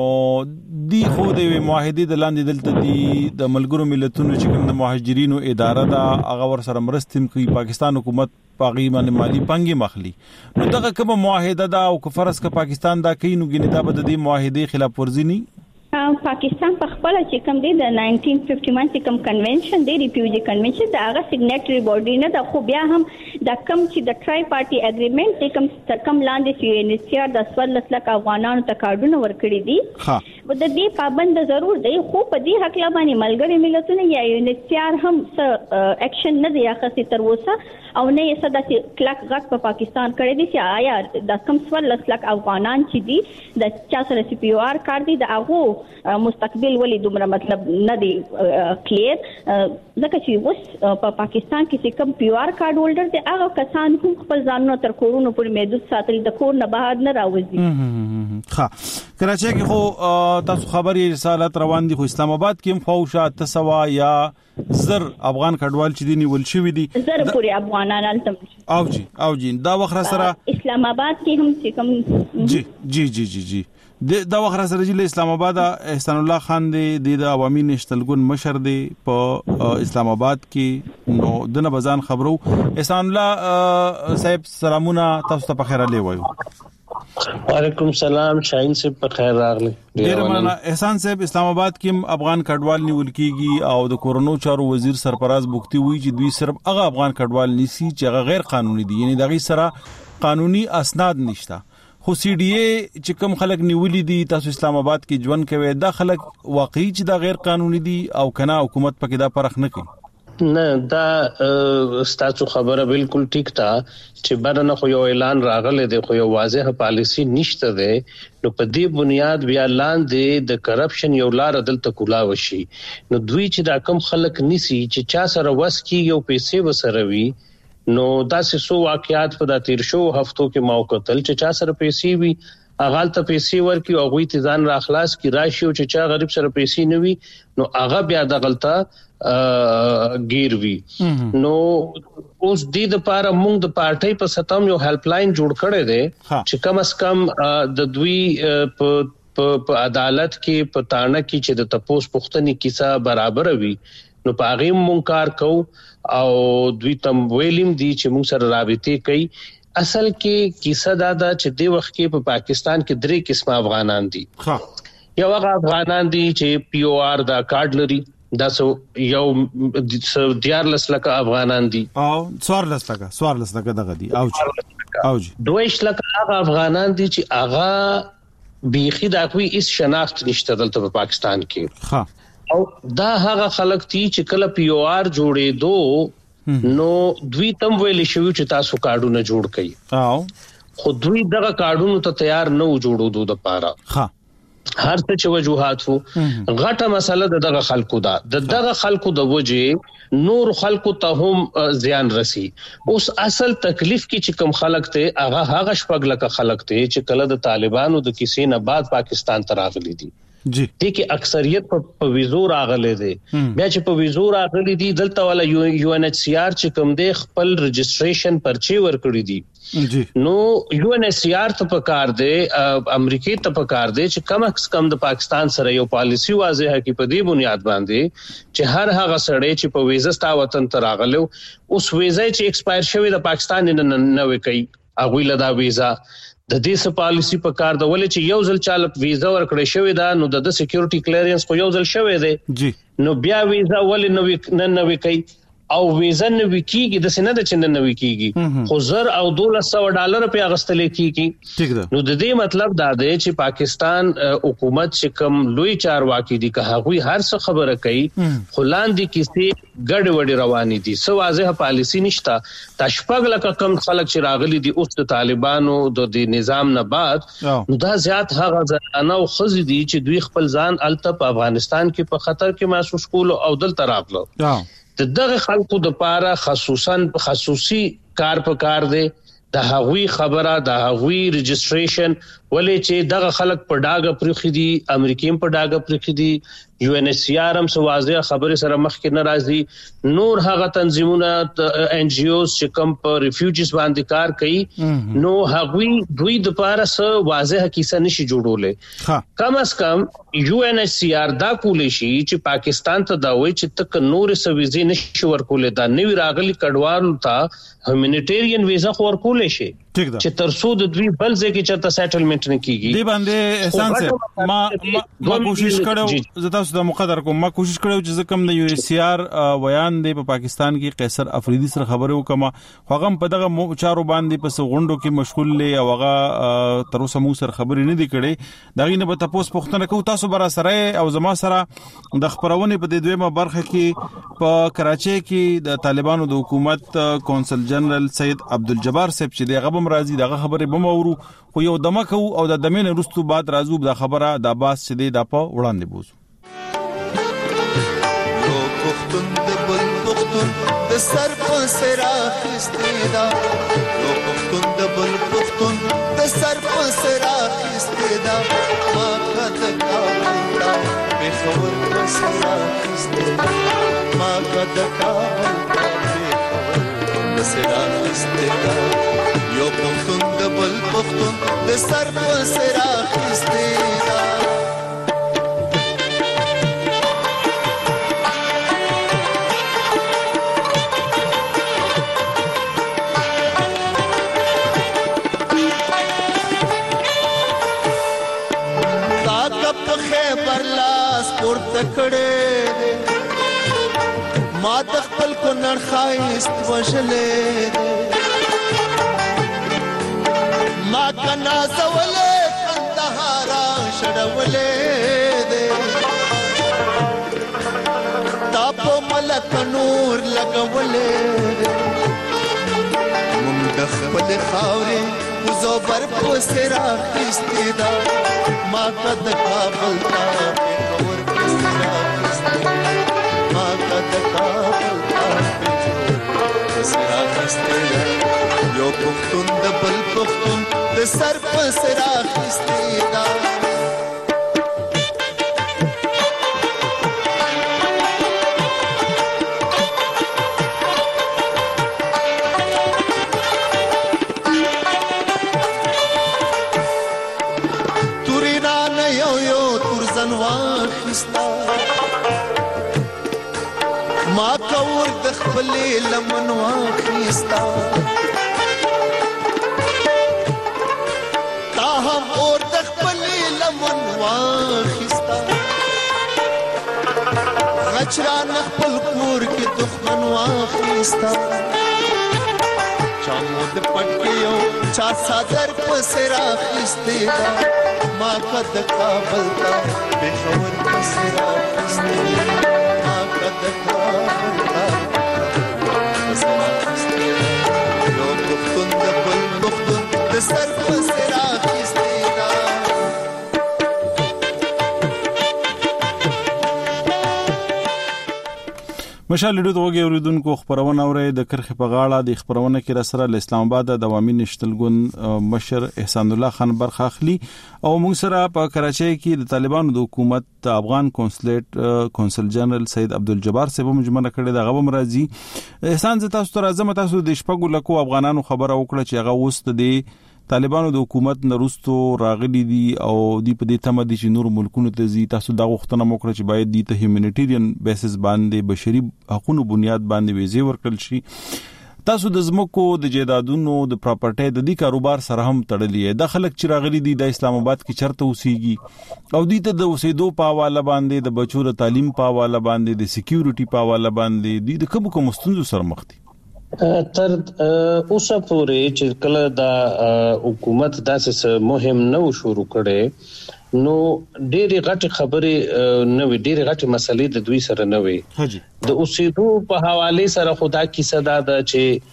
دی خو د معاهده د لاندې دلته دی د ملګرو ملتونو چې کوم د مهاجرینو اداره دا هغه ور سره مرستم کوي پاکستان حکومت پاغي باندې مالی پنګي مخلي نو دغه کوم معاهده دا او کفرس ک پاکستان دا کوي نو ګنې دا به د دې معاهده خلاف ورزي نه
پاکستان په خپل چې کوم دی د نائنټین ففټی ون چې کوم کنونشن دی ریفیوجی کنونشن دا هغه سیګنیټری باډي نه دا خو بیا هم دا کوم چې د ټرای پارټي اګریمنت د کوم کم لاندې چې ان ایچ سی آر د څوارلس لکه افغانانو ته کارډونه ورکړي دي ها د دې پابند ضرور دی خو په دې حق لا باندې ملګری ملتونه یا ان ایچ سی آر هم څه اکشن نه دی اخیستی تر اوسه او نه یې صدا چې کلک غټ په پاکستان کړی دي چې آیا د کوم څوارلس لکه افغانان چې دي د چا سره سی پی او آر کار دي د هغه مستقبل ولې دومره مطلب نه دی کلیر ځکه چې اوس په پاکستان کې چې کوم پی او آر کارت هولډر دي هغه کسان هم خپل ځانونه تر کورونو پورې محدود ساتل د کور نه بهر نه راوځي
ښه کراچۍ کې خو تاسو خبري رسالت روان دي خو اسلام آباد کې هم خوشا تسوا یا زر افغان کډوال چې دي نیول شوی دي
زر پورې افغانان الته
او جی او جی دا وخت سره
اسلام آباد کې هم چې کوم
جی جی جی جی جی دا وخت سره چې اسلام آباد احسان الله خان دی د عوامي نشتلګون مشر دی په اسلام آباد کې نو دنه بزان خبرو احسان الله صاحب سلامونه تاسو ته په خیر علي وایو
وعلیکم سلام شاهین صاحب په خیر راغلی
ډیر مننه احسان صاحب اسلام آباد کې افغان کډوال نیول کیږي او د کورونو چارو وزیر سرفراز بوګتی وی چې دوی صرف هغه افغان کډوال نیسی چې هغه غیر قانوني دي یعنی دغه سره قانوني اسناد نشته خو سی ډي اي چې کوم خلک نیولې دي تاسو اسلام آباد کې ژوند کوي دا خلک واقعي چې دا غیر قانوني دي او کنه حکومت پکې دا پرخ نه کوي؟
نه دا ستاسو خبره بالکل ټیک تا چې برنه خو یو اعلان راغله دی خو یو واضح پالیسی نشته ده نو په دې بنیاد بیا لاندې د کرپشن یو لار دلته کولا وشي نو دوی چې دا کم خلک نسی چې چا سره وس کی یو پیسې وسره وي نو دا سه واقعیات په د تیر شو هفتو کې موقتل چې چا سره پیسې وي اغال ته پیسې ورکی او غوي تیزان را اخلاص کی راشي او چې چا غریب سره پیسې نوي نو هغه بیا د غلطه گیر وی نو اوس دې د پاره موږ د پارټي په ستم یو هیلپ لاین جوړ کړی دی چې کم از کم د دوی په عدالت کې په تانه کې چې د تپوس پښتني کیسه برابر وي نو پاغي مونږ کار کو او دوی تم ویلیم دي چې موږ سره رابطه کوي اصل کې کیسه دا دا چې د وخت کې په پاکستان کې درې قسمه افغانان دي ها یو هغه افغانان دي چې پی او آر دا کارت لري دا سو یو دیارلس لکه افغانان دي
او څوارلس لکه څوارلس لکه دغه دي او او
دویش لکه هغه افغانان دي چې هغه بیخي دا کوي اس شناخت نشته دلته په پاکستان کې
ها
او دا هغه خلک دي چې کله پی او آر جوړې دو نو دوی تم ویل شو چې تاسو کارډونه جوړ کړئ
او
خو دوی دغه کارډونو ته تیار نه وجوړو دوه لپاره
ها
هر څه چې وجوهات وو غټه مسله د دغه خلکو دا د دغه خلکو د وجه نور خلکو ته هم زیان رسی اوس اصل تکلیف کې چې کم خلک ته هغه هغه شپږ لکه خلک ته چې کله د طالبانو د کیسې نه بعد پاکستان ته راغلي دي
جی
دې کې اکثریت په ویزو راغلي دي بیا چې په ویزو راغلي دي دلته ولا یو ان ایچ سی آر چې کوم دی خپل رجسټریشن پرچی ورکړي دي
جی
نو یو ان ایچ سی آر ته پکار دی امریکای ته پکار دی چې کم از کم د پاکستان سره یو پالیسی واضح کی په دې بنیاد باندې چې هر هغه سړی چې په ویزا ستا وطن ته راغلو اوس ویزا چې ایکسپایر شوی د پاکستان نه نه وکي اغوی لدا ویزا د دې س پالیسی په کار د ولې چې یو ځل چالک ویزا ورکړې شوی دا نو د سکیورټي کلیرنس خو یو ځل شوی دی
جی
نو بیا ویزا ولې نو نه نوې کوي او ویزا نو وکیږي د سینه د چنن نو وکیږي خو زر او دولس سو ډالر په اغستل کیږي
ٹھیک ده
نو د دې مطلب دا دی چې پاکستان حکومت چې کم لوی چارواکي دي که هغه هر څه خبره کوي خلان دي کیسه ګډ وډ رواني دي سو واضح پالیسی نشتا تشپګ لکه کم خلک چې راغلي دي اوس د طالبانو د نظام نه بعد نو دا زیات هغه ځانه او خزي دي چې دوی خپل ځان الته په افغانستان کې په خطر کې محسوس کول او دلته راغلو د دغه خلکو د پاره خصوصا خصوصي کار په کار دی د هغوی خبره د هغوی رجسټریشن ولې چې دغه خلک په ډاګه پرخي دي امریکایم په ډاګه پرخي دي یو ان ایچ سی آر هم سو واضح خبره سره مخ کې ناراضي نور هغه تنظیمونه ان جی اوز چې کم په ریفیوجیز باندې کار کوي نو هغوی دوی د پاره سو واضح کیسه نشي جوړولې کم از کم یو ان ایچ سی آر دا کولې شي چې پاکستان ته دا وایي چې تک نور سويزي نشي ورکولې دا نوی راغلي کډوالو ته هیومانیټیرین ویزا خو ورکولې شي چې ترسو د دوی بل ځای کې چرته سیټلمنٹ نه کیږي
دی باندې احسان سه ما ما کوشش کړو زه تاسو د مقدر کوم ما کوشش کړو چې کوم د یو ایس سی آر ویان دی په پاکستان کې قیصر افریدي سره خبرو کوم هغه په دغه چارو باندې په غونډو کې مشغول لې او هغه تر اوسه مو سره خبرې نه دی کړې دغه نه به تاسو پوښتنه کوم تاسو برا سره او زما سره د خبرونه په دې دویمه برخه کې په کراچي کې د طالبانو د حکومت کونسل جنرال سید عبدالجبار صاحب چې دغه مرضی دغه خبره بمورو خو یو دمکو او د دمن رستو بعد رازو د خبره د باس چې د په وړاندې بوزو
یو پختون د بل پختون د سر په سر اخستیدا یو پختون د بل پختون د سر په سر اخستیدا ما کده کاوړا په خبر په سر اخستیدا ما کده کاوړا په خبر سر اخستیدا یو پختون د بل پختون د سر په سر اخستیدا تا په خیبر لاس پورته کړې ما د خپل کونړ خایست وژلې ما کنا زولې کندهارا شړولې دې تاپ ملک نور لګولې مونږ د خپل خاورې زوبر پسرا استدا ما قد کابل تا پېښور پسرا استدا ما قد کابل تا پسرا استدا یو پختون د بل پختون د سر پسرا استدا ما کور د خپل لمن واخیستا تا هم اور د خپل لمن واخیستا غچران خپل کور کې دښمن واخیستا چامو د پټیو چا صدر پسرا خسته ما قد کابل تا پېښور پسرا خسته ما قد کابل تا پسرا خسته یو پختون د بل پختون د سر پسرا خسته
مشال ډېر دوغه اوریدونکو خبرونه اوري د کرخه په غاړه د خبرونه کې را سره اسلام آباد د عوامي نشټلګون مشر احسان الله خان برخه اخلي او موږ سره په کراچۍ کې د طالبانو د حکومت د افغان کونسلیټ کونسل جنرال سید عبدالجبار صاحب مجمنه کړي د غو مرضی احسان ز تاسو تر اعظم تاسو د شپږو لکو افغانانو خبره وکړه چې هغه وست دي طالبانو د حکومت نرستو راغلي دي او دی په دې تمه دي چې نور ملکونو ته زی تاسو دا غوښتنه وکړه چې باید د هیومانیټیرین بیسس باندې بشري حقوقو بنیاد باندې ویزه ورکړل شي تاسو د زمکو د جیدادونو د پراپرټي د دې کاروبار سره هم تړلې ده خلک چې راغلي دي د اسلام آباد کې چرته اوسېږي او دې ته د اوسېدو په حواله باندې د بچو د تعلیم په حواله باندې د سکیورټي په حواله باندې د کوم کوم ستونزو سره مخ دي
تر اوسه پورې چې کله د حکومت داسې مهم نو شروع کړي نو ډېری غټ خبرې نو ډېری غټ مسلې د دوی سره نه وي د اوسېدو په حواله سره خدا کی صدا د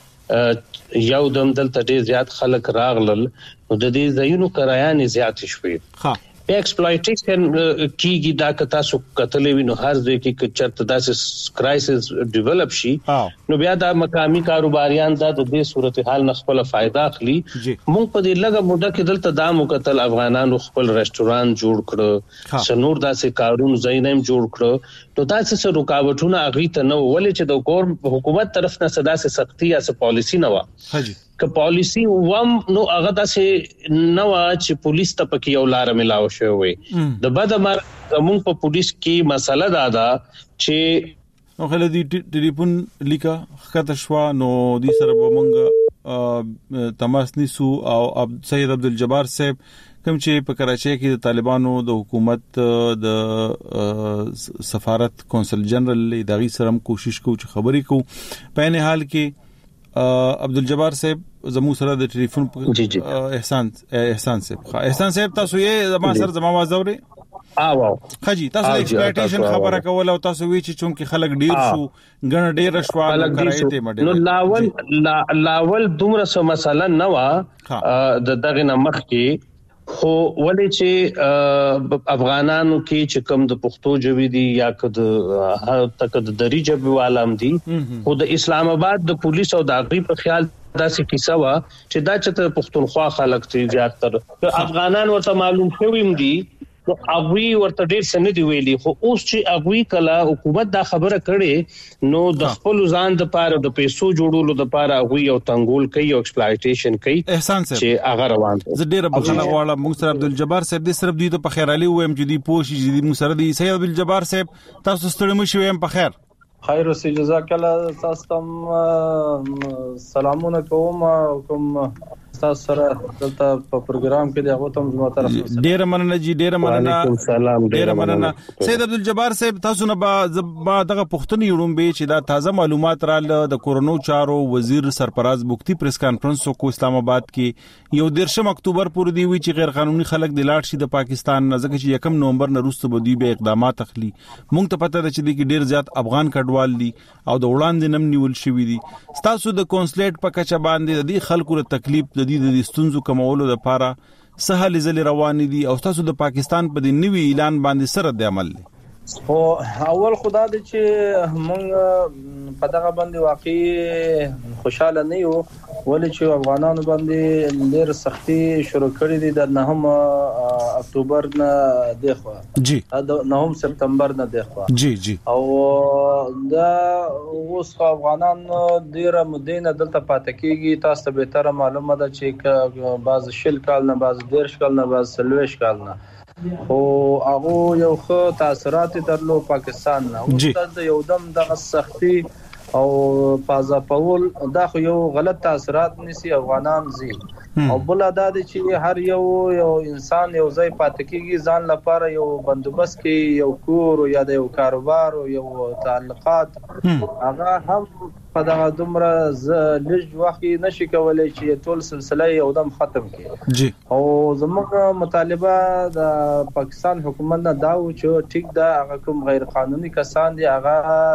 چې یو دم دلته ډېر زیات خلک راغلل نو د دې ځایونو کرایانې زیات شوې ها ایکسپلویټیشن کیږي دا کتا سو قتلې وینو هر ځای کې چرته داسې کرایسس ډیولپ شي نو بیا دا مقامی کاروباریان دا د دې صورتحال نه خپل فائدہ اخلي مونږ په دې لګه موده کې دلته دا مقتل افغانانو خپل ریسټورانټ جوړ کړ سنور داسې کارونه زینم جوړ کړ نو داسې څه رکاوټونه اغي ته نو ولې چې د کور حکومت طرف نه صدا سه سختي یا سه پالیسی نه و که پالیسی وم نو هغه داسې نو چې پولیس ته پکې یو لار ملاو شوی د بدمر زمون په پولیس کې مسله دا ده چې
نو خلک دې ټلیفون لیکا خاطر شوا نو دې سره به مونږ تماس نیسو او سید عبدالجبار صاحب کوم چې په کراچۍ کې د طالبانو د حکومت د سفارت کونسل جنرال دغه سره کوشش کوو چې خبرې کوو په نه حال کې عبدالجبار صاحب زمو سره د ټلیفون احسان احسان صاحب احسان صاحب تاسو یې زما سره زما आवाज اوري
او او
خجی تاسو د ایکسپلویټیشن خبره کوله او تاسو وی چې چونکی خلک ډیر شو غن ډیر شوال کرای ته مډه
نو لاول لاول دومره سم مسله نه وا د دغه نمخ کې خو ولې چې افغانانو کې چې کوم د پښتو ژبې دي یا کد هر تک د دری ژبې والام دي خو د اسلام آباد د پولیس او د اغری په خیال داسې کیسه وا چې دا چې پښتونخوا خلک ته زیات تر افغانان ورته معلوم شویم دي نو اغوی ورته ډیر سند دی ویلي خو اوس چې اغوی کله حکومت دا خبره کړي نو د خپل ځان د پاره د پیسو جوړولو د پاره اغوی او تنګول کوي او ایکسپلویټیشن کوي
احسان صاحب
چې هغه روان
دي زه ډیر بخښنه غواړم موږ سره عبدالجبار صاحب دې صرف دوی ته په خیر علي وایم چې دی پوښي چې موږ سره دی سید عبدالجبار صاحب تاسو ستړي مو شوم په خیر
خیر اوسې جزاک الله. تاسو ته سلامونه کوم کوم تاسو سره دلته په پروګرام کې د هغه ته زما طرف
نه ډیر مننه جی ډیر مننه.
وعلیکم السلام.
ډیر مننه سید عبد الجبار صاحب. تاسو نه با دغه پښتني یوړم چې دا تازه معلومات را د کورونو چارو وزیر سرپراز بوختي پریس کانفرنس کو اسلام آباد کې یو دیرشم اکتوبر پورې دی وی چې غیر قانوني خلک د لاړ شي د پاکستان نه، ځکه چې یکم نومبر نه وروسته به دوی به اقدامات اخلي. مونږ ته پته ده چې د ډیر زیات افغان کډوال دي او د وړاندې نم نیول شوی دي. تاسو د کونسلیټ په کچه باندې د خلکو له تکلیف د دې د ستونزو کمولو لپاره سهل ځل روان دي او تاسو د پاکستان په د نوي اعلان باندې سره د عمل دي؟
او اول خدا دې چې مونږ په دغه باندې واقعي خوشاله نه یو، ولې چې افغانانو باندې ډېر سختي شروع کړې دي د نهم اکتوبر نه دغه
جی
د نهم سپتمبر نه دغه
جی جی
او دا اوس افغانان ډېر مدینه دلته پاتې کیږي. تاسو به تر معلومه ده چې بعض شل کال نه بعض ډېر کال نه بعض سلويش کال نه او هغه یو ښه تاثیرات درلو پاکستان نه. او د یو دم د سختي او پازا پول دا خو یو غلط تاثیرات نسی افغانان زی او بل ادا دي چې هر یو یو انسان یو ځای پاتې کیږي ځان لپاره یو بندوبست کې یو کور یا د یو کاروبار او یو تعلقات هغه هم په دغه دومره لږ وخت نشي کولای چې ټول سلسله یو دم ختم کړي
جی.
او زموږ مطالبه د پاکستان حکومت نه دا و چې ټیک دا هغه کوم غیر قانوني کسان دي هغه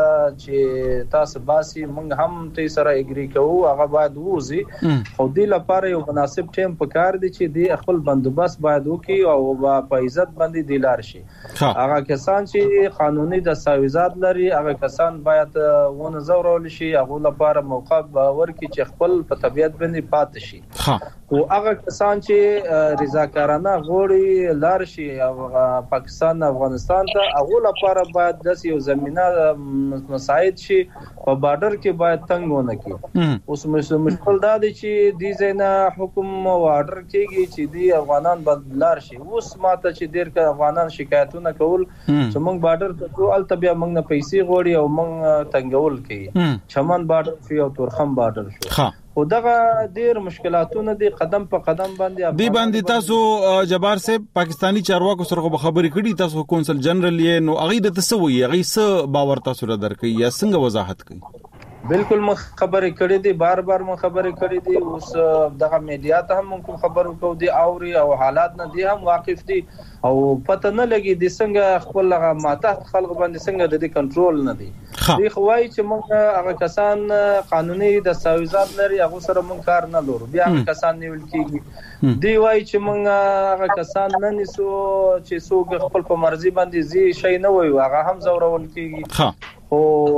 چې تاسو باسي موږ هم ته سره اګری کوو هغه باید ووزي او د لپاره یو مناسب ټیم په کار دي چې د خپل بندوبست باید وکړي او په عزت باندې دی لار شي. هغه کسان چې قانوني دستاویزات لري هغه کسان باید ونه زورول شي، هغه لپاره موقع باور کی چې خپل په طبيعت باندې پات شي. ها او هغه کسان چې رضاکارانه غوړي لار شي پاکستان افغانستان ته هغه لپاره باید د یو زمينه مساعد شي په بارډر کې باید تنګ ونه کی. اوس مشکل دا دی چې د زینا حکم او آرډر کېږي چې دی افغانان بدلار شي. اوس ماته چې ډیر ک افغانان شکایتونه کول چې موږ بارډر ته ټول طبيعه موږ نه پیسې غوړي او موږ تنګول کوي. چمن بارډر شي او تورخم بارډر شي. ها او دغه ډیر مشکلاتونه دي قدم په قدم باندې
دی باندې. تاسو جبار صاحب پاکستانی چارواکو سره خبرې کړي، تاسو کونسل جنرال یې نو هغه د تسوي هغه څه باور تاسو را درکې یا څنګه وضاحت کوي؟
بالکل مخ خبرې کړې دي، بار بار مخ خبرې کړې دي. اوس دغه میډیا ته هم کوم خبرو کو دي اوري او حالات نه دي هم واقف دي او پته نه لګي د څنګه خپل هغه ماته خلق باندې څنګه د کنټرول نه دي. دی خوای چې موږ هغه کسان قانوني دستاویزات لري هغه سره موږ کار نه لرو، بیا هغه کسان نیول کیږي. دی وای چې موږ هغه کسان نه نیسو چې څوک خپل په مرزي باندې زی شي نه وي هغه هم زورول کیږي. او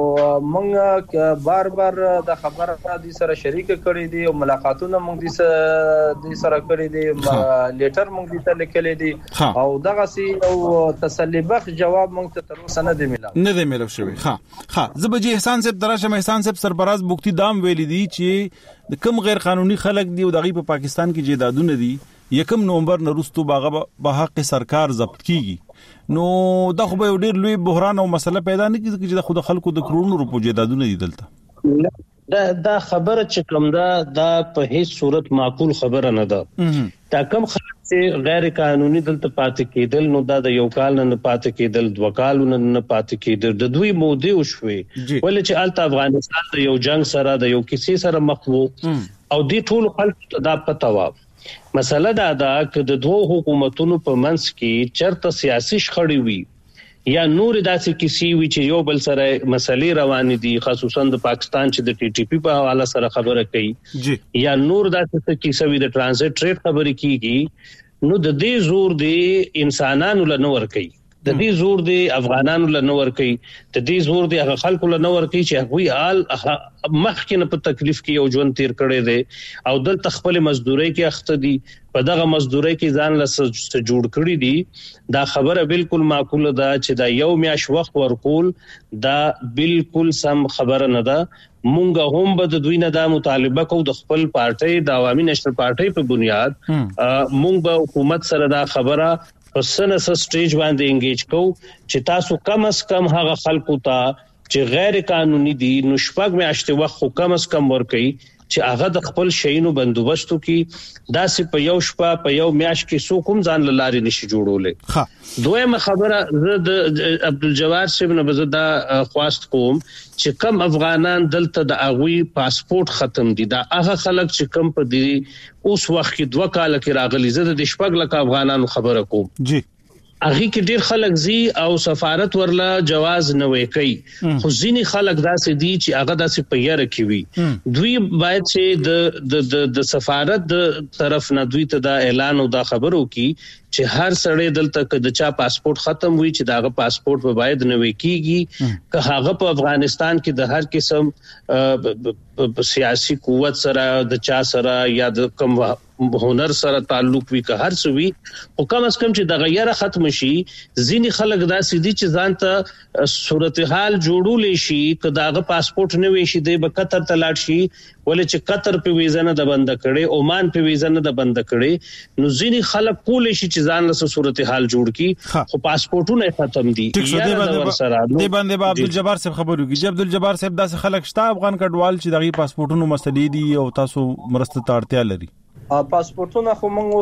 موږ بار بار د خبره د سره شریک کړی دي او ملاقاتونه موږ د سره کړی دي، لیټر موږ د لیکلې دي او دغه سي او تسلی بخش جواب موږ ته تر اوسه نه دی ملو
نه دی ملو شوی. ها ها زبجی احسان صاحب درشه احسان صاحب سربراز بوختي دام ویل دي چې د کم غیر قانوني خلک دي او دغه په پاکستان کې جیدادونه دي یکم نومبر نورستو باغه به حق سرکار ضبط کیږي. نو دا خو به ډیر لوی بحران او مسله پیدا نه کیږي چې د خود خلکو د کرونو روپو جیدادونه دي دلته.
دا دا خبره چې کوم دا دا په هیڅ صورت معقول خبره نه ده. دا کوم خلک چې غیر قانوني دلته پاتې کېدل نو دا د یو کال نه پاتې کېدل دوه کال نه پاتې کېدل د دوی مودې وشوي، ولې چې الته افغانستان د یو جنگ سره د یو کیسې سره مخ وو او دې ټول خلک دا پته و. مسله دا ده چې د دوه حکومتونو په منځ کې چرته سیاسي شخړې وي یا نور داسې کیسې وي چې یو بل سره مسلې روانې دي، خصوصا د پاکستان چې د ټي ټي پی په حواله سره خبره کوي یا نور داسې کیسې وي د ترانزیت ټریډ خبرې کیږي، نو د دې زور دی انسانانو له نور کوي، د دې زور دی افغانانو له نور کوي، د دې زور دی هغه خلکو له نور کوي چې هغه حال مخکې نه په تکلیف کې یو ژوند تیر کړي دي او دلته خپل مزدوري کې اخته دي، په دغه مزدوري کې ځان له جوړ کړي دي. دا خبره بالکل معقوله ده چې دا یو میاش وخت ورکول دا بالکل سم خبره نه ده. مونږ هم به د دوی نه دا مطالبه کوو د خپل پارټي د عوامي نېشنل پارټي په بنیاد مونږ به حکومت سره دا خبره په سنس سټیج باندې انګیج کوو چې تاسو کم از کم هغه خلکو ته چې غیر قانوني دي نو شپږ میاشتې وخت خو کم از کم ورکړي چې هغه د خپل شینو بندوبستو کې داسې په یو شپه په یو میاش کې سو کوم ځان لاري نشي جوړولې. ها دویمه خبره زه د عبدالجواد صاحب نه بزدا خواست کوم چې کم افغانان دلته د اغوي پاسپورت ختم دي دا هغه خلک چې کم په دي اوس وخت کې دوه کال کې راغلي زه د شپږ لک افغانانو خبره کوم جی اغه کې ډیر خلک زی او سفارت ورلا جواز نه وې کوي خو ځینی خلک داسې دي چې هغه داسې پیاره کوي دوی باید چې د د د سفارت د طرف نه دوی ته دا اعلان او دا خبرو کی چې هر سړی دلته د چا پاسپورت ختم وي چې داغه پاسپورت به باید نوې کیږي که هغه په افغانستان کې د هر قسم سیاسي قوت سره د چا سره یا د کم هنر سره تعلق وي که هر څه وي او کم از کم چې د غیره ختم شي ځینی خلک دا سدي چې ځان ته صورتحال جوړول شي که داغه پاسپورت نه وي شي د قطر ته لاړ شي ولې چې قطر په ویزا نه د بند کړي عمان په ویزا نه د بند کړي نو ځینی خلک کول شي چې ځان له صورتحال جوړ کی خو پاسپورتونه ختم دي
یا د ورسره دی باندې عبدالجبار صاحب خبرو کی جب عبدالجبار صاحب داسې خلک شته افغان کډوال چې دغه پاسپورتونو مسلې دي او تاسو مرسته ته اړتیا لري.
پاسپورتونه خو موږ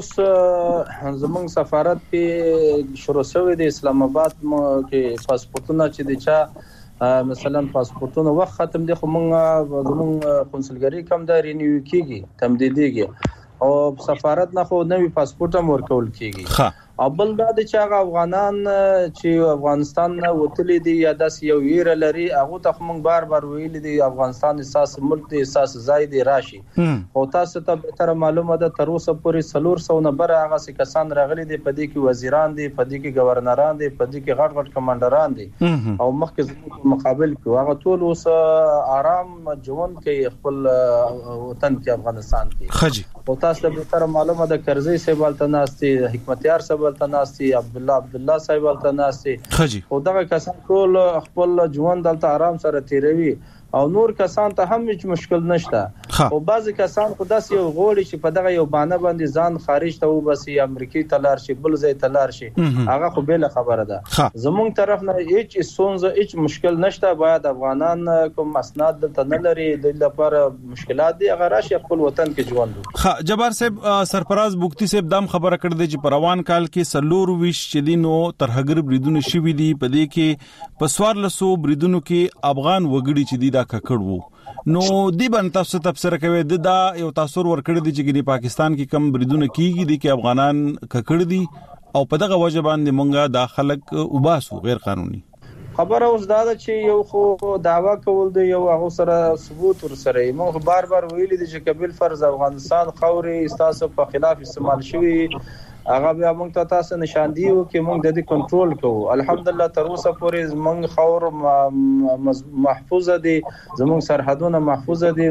اوس زموږ سفارت کې شروع شوی د اسلام آباد کې پاسپورتونه چې د چا مثلا پاسپورتونه وخت ختم دي خو موږ زموږ قونسلګری کم د رینیو کیږي تمدیديږي او سفارت نه خو نوې پاسپورت هم ورکول کیږي. او بل دا چې هغه افغانان چې افغانستان نه وتلي دي یا داسې یو ویره لري هغه ته موږ بار بار ویلي دي افغانستان اساس ملک دی اساس ځای دی راشي او تاسو ته به تر معلومه ده تر اوسه پورې څلور سو نه بر هغه څه کسان راغلي دي په دې کې وزیران دي په دې کې گورنران دي په دې کې غټ غټ کمانډران دي او مخکې مقابل کې هغه ټول اوس آرام ژوند کې خپل وطن کې افغانستان کې خجي او تاسو ته به تر معلومه ده کرزي سیبالته ناستي حکمتیار سیبالته ناستي عبد الله عبد الله سیبالته ناستي خجي او دغه کسان ټول خپل ژوند دلته آرام سره تیروي او نور کسان ته هم هیڅ مشکل نشته او بعضی کسان خو داسې یو غوړي چې په دغه یو بانه باندې ځان خارج ته وبسي امریکای ته لار شي بل ځای ته لار شي هغه خو بل خبره ده زمونږ طرف نه هیڅ سونز هیڅ مشکل نشته باید افغانان کوم اسناد دلته نه لري د لپاره مشکلات دي هغه راشي خپل وطن کې ژوند
وکړي. جبار صاحب سرفراز بوختي صاحب دام خبره کړې ده چې پروان کال کې سلور ویش چې دینو ترهګر بریدونه شوي دي په دې کې پسوار لسو بریدونو کې افغان وګړي چې دي دا کړو نو دی باندې تاسو تفسیر کوي د دا یو تاثیر ورکړی دی چې د پاکستان کې کم بریدونه کیږي دي چې افغانان ککړ دي او په دغه وجه باندې مونږه د خلک وباسو غیر قانوني
خبره اوس دا ده چې یو خو دعوا کول دی یو هغه سره ثبوت ور سره موږ بار بار ویلي دي چې قبل فرض افغانستان خوري استاسو په خلاف استعمال شوی هغه بیا موږ ته تاسو نشاندهي او کې موږ د دې کنټرول کوو الحمدلله تر اوسه پورې موږ خور محفوظه دي زموږ سرحدونه محفوظه دي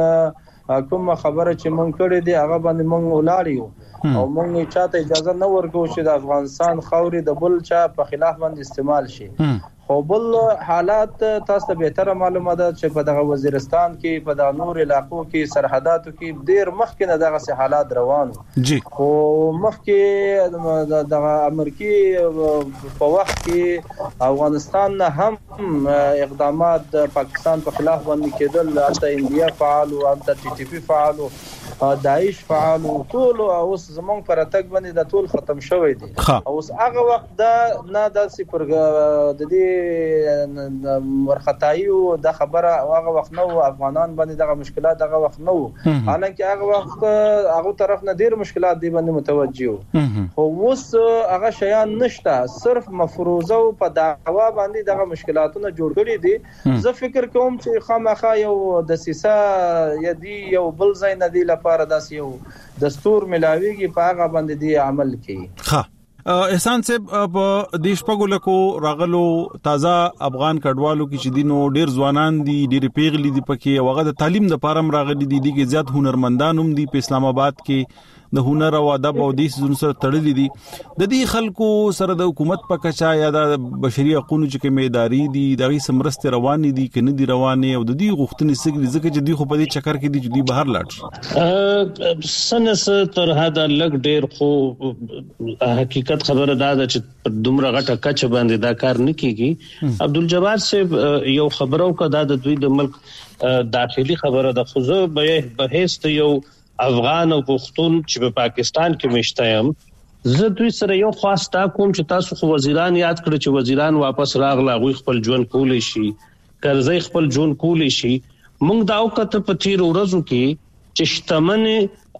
موږ کوم خبره چې موږ کړې دي هغه باندې موږ ولاړیو او موږ چاته اجازه نه ورکو چې د افغانستان خوري د بل چا په خلاف باندې استعمال شي خو بل حالات تاسو ته به تر معلومه ده چې په دغه وزیرستان کې په دغه نور علاقو کې سرحداتو کې ډیر مخکې نه دغه سه حالات روانو جی خو مخکې دغه امریکای په وخت کې افغانستان نه هم اقدامات د پاکستان په خلاف باندې کېدل حتی انډیا فعال او حتی ټي ټي پی فعال او داعش فعال او ټول اوس زمونږ پر اتک باندې د ټول ختم شوی دي اوس هغه وخت دا نه د سپر د دې ورختای او د خبره هغه وخت نو افغانان باندې دغه مشکلات دغه وخت نو حالانکه هغه وخت هغه طرف نه ډیر مشکلات دی باندې متوجه خو اوس هغه شیان نشته صرف مفروضه او په دعوا باندې دغه مشکلاتونه جوړ کړي دي زه فکر کوم چې خامخا یو د سیسا یدي یو بل ځای نه دی لپاره داس یو دستور ملاویږي په هغه باندې دی عمل کوي.
ها احسان صاحب په دیش پګول کو راغلو تازه افغان کډوالو کې چې دینو ډیر ځوانان دي ډیر پیغلي دي پکې وغه د تعلیم د پارم راغلي دي دي کې زیات هنرمندان هم دي په اسلام آباد کې د هنر او ادب او د سيزونو سره تړلې دي. د دې خلکو سره د حکومت په کچا یا د بشري حقوقو چې کومې ادارې دي دغه سمرست روانې دي کنه دي روانې او د دې غوښتنې سګري ځکه چې دوی خو په دې چکر کې دي چې دوی بهر لاړ
شي. سنس تر هدا لګ ډېر خو حقیقت خبره ده چې دومره غټه کچ باندې دا کار نه کیږي. عبدالجبار صاحب یو خبرو کدا د دوی د ملک داخلي خبره د خو به بهست یو افغان او پښتون چې په پاکستان کې مشتایم زه دوی سره یو خواسته کوم چې تاسو خو وزیران یاد کړئ چې وزیران واپس راغله غوي خپل ژوند کولې شي قرضې خپل ژوند کولې شي. موږ دا وکړه په تیر ورځو کې چې شتمنه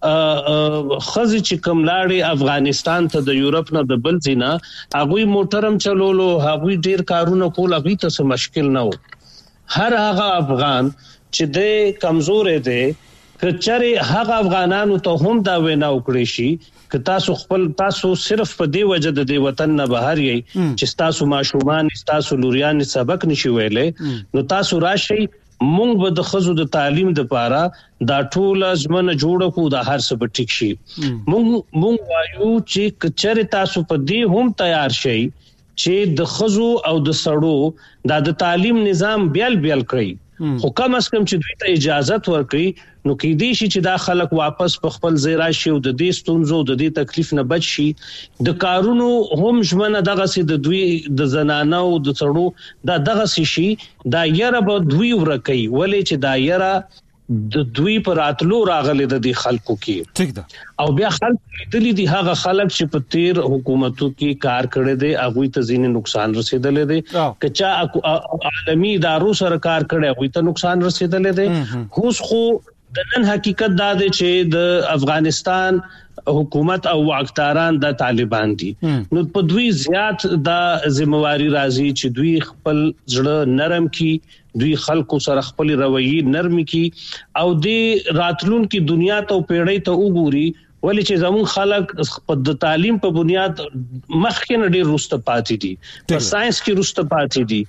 خزي چې کملاړي افغانستان ته د یورپ نه د بل ځینا هغه موټرم چلولو هغه ډیر کارونه کول هغه ته څه مشکل نه و. هر هغه افغان چې د کمزور دی کچره هغه افغانانو ته هم دا وینا وکړي شي که تاسو خپل تاسو صرف په دی وجه د دی وطن نه بهر یې چې تاسو ماشومان تاسو لوريان سبق نشي ویلې نو تاسو راشي مونږ به د خزو د تعلیم د پاره دا ټول ازمنه جوړ کو د هر څه به ټیک شي. مونږ مونږ وایو چې کچره تاسو په دی هم تیار شئ چې د خزو او د سړو دا د تعلیم نظام بیل بیل کړی خو کم از کم چې دوی ته اجازه ورکړي نو کې دي شي چې دا خلک واپس په خپل ځای راشي او د دې ستونزو د دې تکلیف نه بچ شي. د کارونو هم ژمنه دغه سي د دوی د زنانو د څړو دا دغه شي دا یره به دوی ورکي ولې چې دا یره د دوی پر اتلو راغلي د دې خلکو کې
ٹھیک ده
او بیا خلک دلی دي هغه خلک چې په تیر حکومتو کې کار کړي دي هغه ته ځینې نقصان رسیدلې دي کچا عالمي ادارو سره کار کړي هغه ته نقصان رسیدلې دي. خو خو د نن حقیقت دا دی چې د افغانستان حکومت او واکداران د طالبان دي نو په دوی زیات د ذمہواری راځي چې دوی خپل ځړه نرم کی دوی خلکو سره خپل رویه نرم کی او د راتلون کی دنیا ته پیړۍ ته وګوري ولې چې زمون خلک په تعلیم په بنیاد مخکې نه ډیر رسته پاتې دي په ساينس کې رسته پاتې دي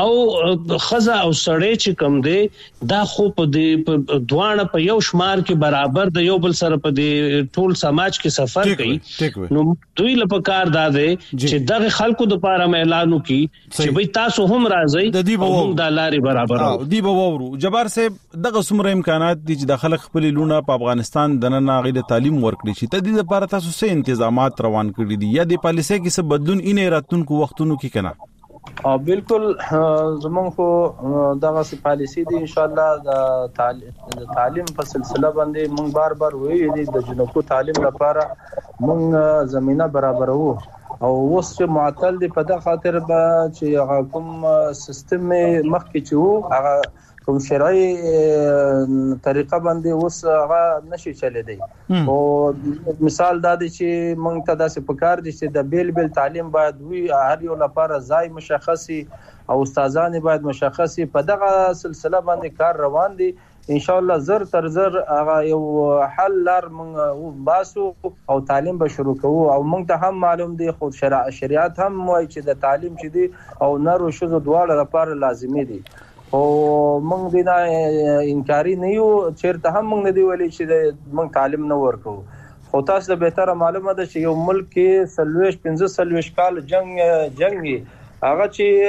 او خزه او سړی چې کم دي دا خو په دې دوانه په یو شمار کې برابر د یو بل سره په دې ټول سماج کې سفر کوي نو دوی لپاره کار داده چې دغه خلکو د پاره اعلان وکړي چې به تاسو هم راځي د دې به د لارې برابر
او دی به وورو. جبار صاحب دغه څومره امکانات دي چې د خلک خپل لونه په افغانستان د نن غیر تعلیم ورکړي شي ته د لپاره تاسو څه تنظیمات روان کړی دي یا د پالیسۍ کې څه بدلون اینې راتونکو وختونو کې کنه؟
او بالکل زمون خو دغه سی پالیسی دی ان شاء الله د تعلیم په سلسله باندې مونږ بار بار وی دي د جنوکو تعلیم لپاره مونږ زمينه برابرو او اوس چې معطل دي په دغه خاطر به چې هغه کوم سیستم مخکې چې وو هغه کوم شرعي طریقه باندې اوس هغه نشي چلیدي او مثال دا دی چې مونږ ته داسې پکار دي چې د بیل بیل تعلیم باید وي هر یو لپاره ځای مشخصي او استادان باید مشخصي په دغه سلسله باندې کار روان دي ان شاء الله زر تر زر هغه یو حل لار مونږ باسو او تعلیم به شروع کوو او مونږ ته هم معلوم دي خو شریعت هم وایي چې د تعلیم چې دي او نر او ښځو دواړه لپاره لازمي دي او مونږ دینه انکاری نه یو چیرته هم مونږ نه دی ویلي چې مونږ تعلیم نه ورکو خو تاسو د بهتره معلومه ده چې یو ملک کې سلويش پنځه سلويش کال جنگ جنگي هغه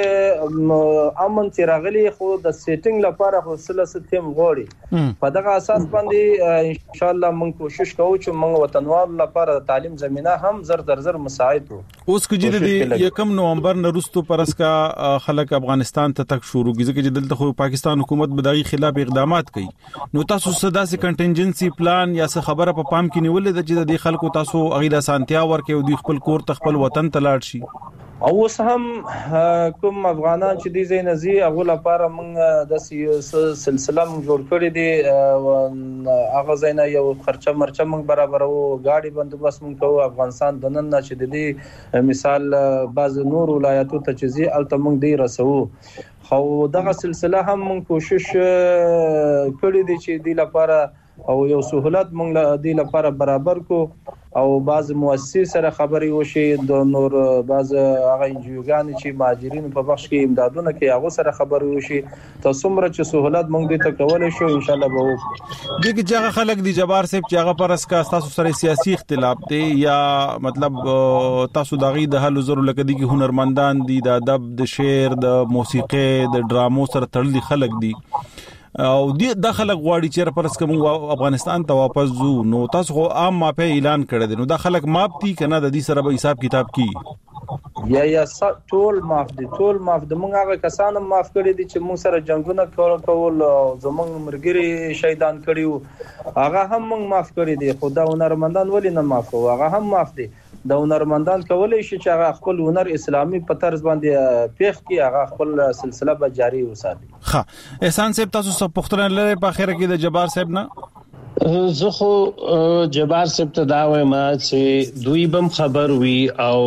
چې امن تیراغلی خو د سیټینګ لپاره خو سلسله تیم غوړي په دغه اساس باندې ان شاء الله موږ کوشش کوو چې موږ وطنوال لپاره تعلیم زمينه هم زر در زر مساعد وو.
اوس کې د یکم نومبر نورستو پرسکا خلک افغانستان ته تک شروع کیږي چې دلته خو پاکستان حکومت بدایي خلاف اقدامات کوي نو تاسو صدا سي کنټینجنسي پلان یا څه خبره په پام کې نیولې ده چې د خلکو تاسو اغیلا سانتیا ورکه او د خپل کور تخپل وطن ته لاړ شي
او اوس هم کوم افغانان چې دي زین زی هغه لپاره موږ د سلسله موږ جوړ کړی دي هغه زین یو خرچه مرچه موږ برابر او گاډي بندوبست موږ کوو افغانستان د نن چې د دې مثال بعض نور ولایتو ته چې زی الته موږ دی رسو خو دغه سلسله هم موږ کوشش کړی دي چې د لپاره او یو سہولت موږ له دې لپاره برابر کو او بعض مؤسسې سره خبري وشي د نور بعض هغه انجیوګان چې مهاجرین په بخش کې امدادونه کوي هغه سره خبري وشي تاسو څومره چې سہولت موږ دې ته کولای شو ان شاء الله به وکړو.
دغه ځای خلک دی جبار صاحب چې هغه پرس کا تاسو سره سیاسي اختلاف دی یا مطلب تاسو دغه د حل ضرور لکه دي کې هنرمندان دي د ادب د شعر د موسیقي د ډرامو سره تړلي خلک دي او د داخله غواړي چې پرس کوم افغانستان ته واپس زو نو تاسو خو عام ماپه اعلان کړی دی نو د خلک ماپ دي کنه د دې سره به حساب کتاب کی
یا یا ټول معاف دي ټول معاف د موږ هغه کسانو معاف کړی دي چې موږ سره جنگونه کول او زمونږ مرګري شهیدان کړیو هغه هم موږ معاف کړی دي خو دا هنرمندان ولې نه معاف وو هغه هم معاف دي د هنرمندان کولای شي چې هغه خپل هنر اسلامي په طرز باندې پیښ کی هغه خپل سلسله به جاری وساتي.
ښه احسان صاحب تاسو څه پوښتنه لرئ په اخر کې د جبار صاحب نه؟
زه خو جبار صاحب ته دا وایم چې دوی بم خبر وي او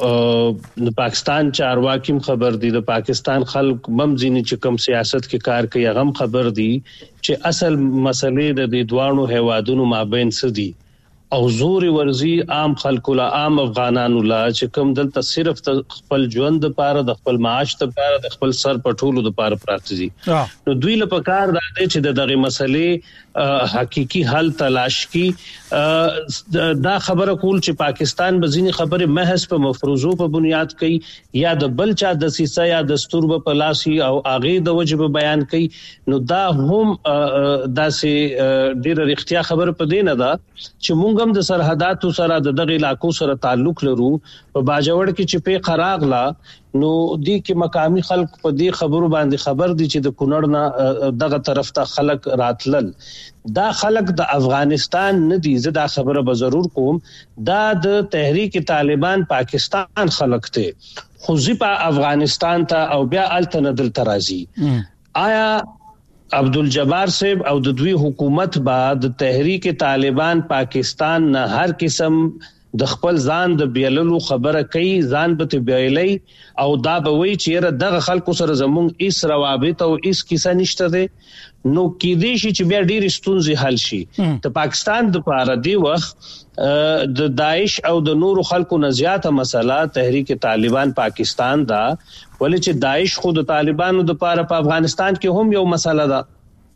د پاکستان چارواکیم خبر دي د پاکستان خلک بم ځینې چې کوم سیاست کې کار کوي هغه هم خبر دي چې اصل مسلې د دې دوانو هیوادونو مابین څه دي او زوري ورزي عام خلکو لا عام افغانانو لا چې کوم دلته صرف خپل ژوند لپاره د خپل معاش لپاره د خپل سر پټولو لپاره پراته دي نو دوی له پکار دا دي چې دغه مسلې حقيقي حل تلاش کی دا خبره کول چې پاکستان بزینی خبره محض په مفروضو په بنیاد کوي یا د بلچا د سیسه یا دستور په پلاسي او اغه د وجب بیان کوي نو دا هم داسې ډیره اختیا خبره په دینه ده چې مونږ هم د سرحداتو سره د دغه علاقو سره تعلق لرو په باجوړ کې چې په خراغ لا نو دی کې مقامی خلک په دې خبرو باندې خبر دي چې د کونړ نه دغه طرف ته خلک راتلل دا خلک د افغانستان نه دي زه دا خبره به ضرور کوم دا د تحریک طالبان پاکستان خلک ته خو زیپا افغانستان ته او بیا التن دل ترازی آیا عبدالجبار صاحب او د دوی حکومت بعد تحریک طالبان پاکستان نه هر قسم د خپل ځان د بیللو خبره کوي ځان به بیلي او دا به وی چې دغه خلکو سره زمونږ ایس روابط او ایس کیسه نشته ده نو کې دې شي چې بیا ډیر ستونزې حل شي ته پاکستان د پاره دی وخت د داعش او د نورو خلکو نه زیاته مسله تحریک طالبان پاکستان دا ولې چې داعش خود طالبانو د پاره په افغانستان کې هم یو مسله ده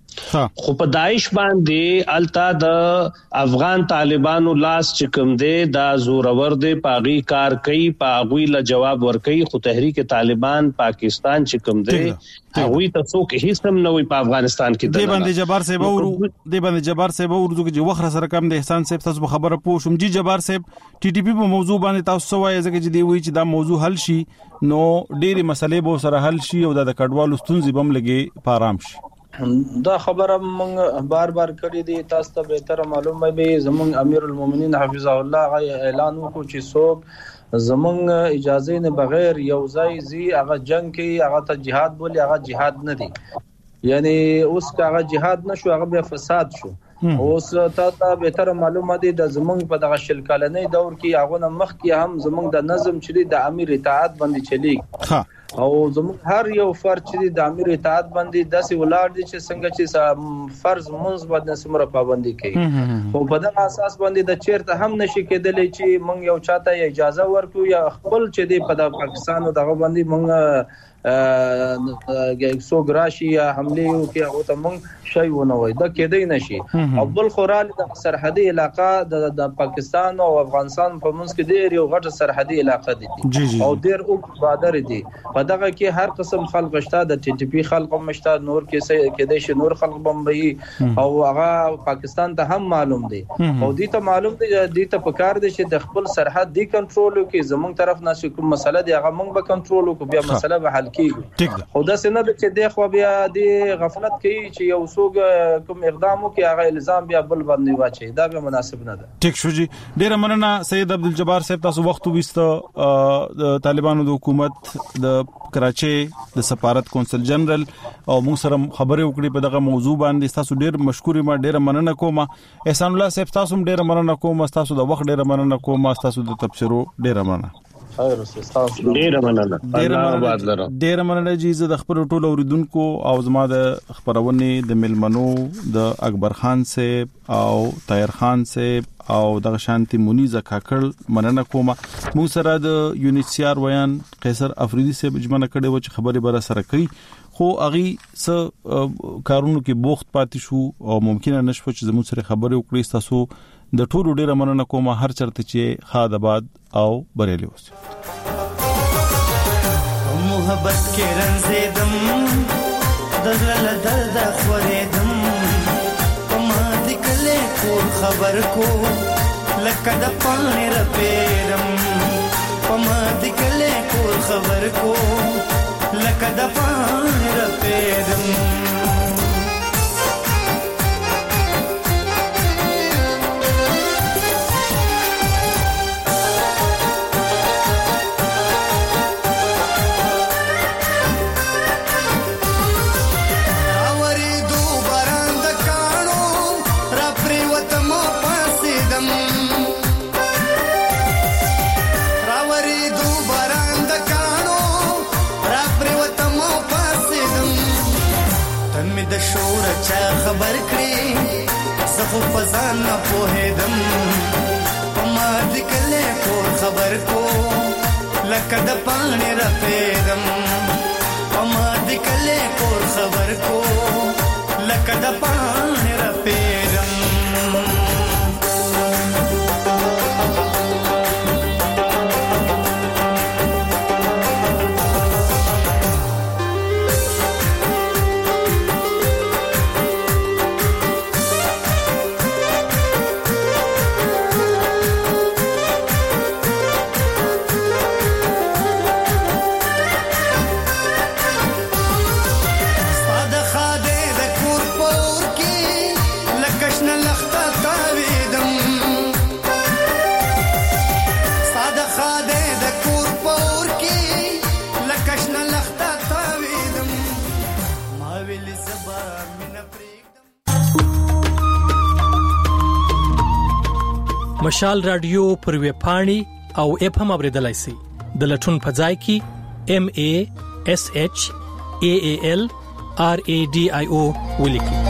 خو په داعش باندې التا د افغان طالبانو لاس چکم دی دا زورور دی پاغي کار کوي پاغوی له جواب ور کوي خو تحریک طالبان پاکستان چکم دی هغه ته څوک هیڅ هم نه وي په افغانستان کې
دی باندې جبار صاحب ورو دی باندې جبار صاحب ورو چې وخت سره کم د احسان صاحب تاسو خبره پوه شوم جی جبار صاحب ټي ټي پی په موضوع باندې تاسو وایي چې دی وی چې دا موضوع حل شي نو ډېری مسلې به سره حل شي او د کډوالو ستونزې بم لګي په آرام شي
دا خبره مونږ بار بار کړی دی تاسو ته به تر معلومه به زمونږ امیر المؤمنین حفظه الله غي اعلان وکړ چې څوک زمونږ اجازه نه بغیر یو ځای زی هغه جنگ کوي هغه ته jihad بولی هغه jihad نه دی یعنی اوس هغه jihad نشو هغه به فساد شو اوس ته به تر معلومه دی د زمونږ په دغه شل کلنۍ دور کې هغه نه مخ کې هم زمونږ د نظم چلی د امیر اطاعت باندې چلی ها او زموږ هر یو فرد چې د امیر اطاعت باندې داسې ولاړ دي چې څنګه چې فرض منځ باندې سمره پابندي کوي خو په دغه اساس باندې د چیرته هم نشي کېدلی چې مونږ یو چاته اجازه ورکو یا خپل چې دی په پاکستان دغه باندې مونږ څوک راشي یا حمله وکړي او ته مونږ شي ونه وای دا کېدای نشي او بل خورال د سرحدي علاقہ د پاکستان او افغانستان په منځ کې ډېر یو غټ سرحدي علاقہ دي او ډېر اوږد بادر دي په دغه کې هر قسم خلک شته د ټي ټي پی خلک هم شته نور کې کېدای شي نور خلک بمبئی او هغه پاکستان ته هم معلوم دي او دې ته معلوم دي دې ته پکار دي چې د خپل سرحد دی کنټرول وکړي زموږ طرف نه کوم مسله دی هغه موږ به کنټرول وکړو بیا مسله به حل کیږي خو دا څنګه چې د خو بیا د غفلت کوي چې یو څوک کوم اقدام وکړي هغه الزام بیا بل باندې واچي دا به مناسب نه ده.
ټیک شو جی ډیر مننه سید عبدالجبار صاحب تاسو وخت وسته د طالبانو د حکومت د کراچي د سفارت کونسل جنرال او موږ سره خبرې وکړې په دغه موضوع باندې تاسو ډیر مشکورې ما ډیر مننه کوم احسان الله صاحب تاسو ډیر مننه کوم تاسو د وخت ډیر مننه کوم تاسو د تبصرو ډیر مننه
خیر اوسه تاسو
ډیر مننه الله آباد لرو.
ډیر مننه چې د خپل ټولو اوریدونکو او زما د خبرونه د ملمنو د اکبر خان صاحب او طاهر خان صاحب او د شانتی مونیزه کاکړ مننه کوم. مو سره د یونیسیار ویان قیصر افریدی صاحب جمعنه کړي و چې خبري بر سره کوي خو اغي س کارونو کې بوخت پاتې شو او ممکنه نشو چې زموږ سره خبرې وکړي. تاسو د ټولو ډیره مننه کوم هر چرته چې خادآباد او بریلی اوس.
محبت کې رنځیدم دغه درد خورېدم پما دې کله کور خبر کو لکه د پانی رپېرم پما دې کله کور خبر کو لکه د پانی رپېرم. چا خبر کړی زخو فزان نه پوهېدم پما دې کله کور خبر کو لکه د پانی رپېدم پما دې کله کور خبر کو لکه د پانی رپېدم.
مشال رادیو پر وی پاڼي او اف هم اوریدلای شي د لټون فضای کی ام ای اس ایچ ای ای ال ار ای ډی آی او ولیکي.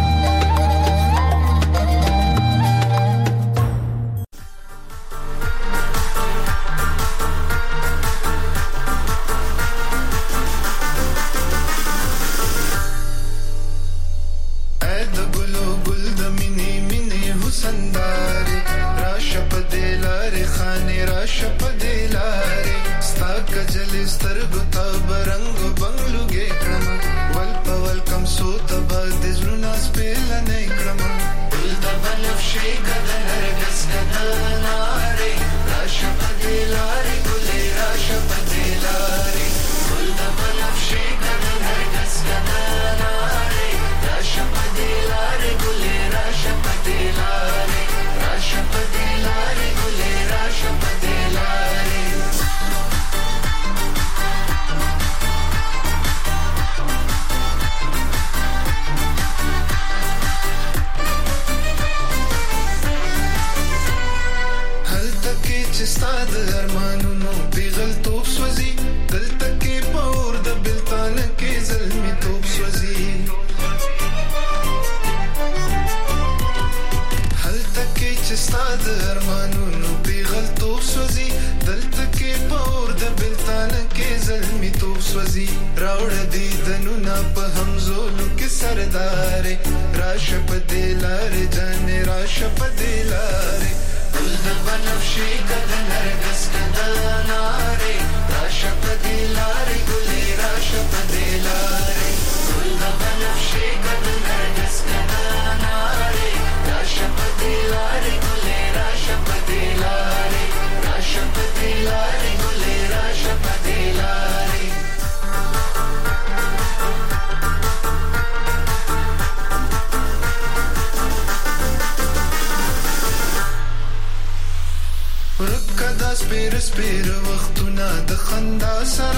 سپیر سپیر وختونه د خندا سره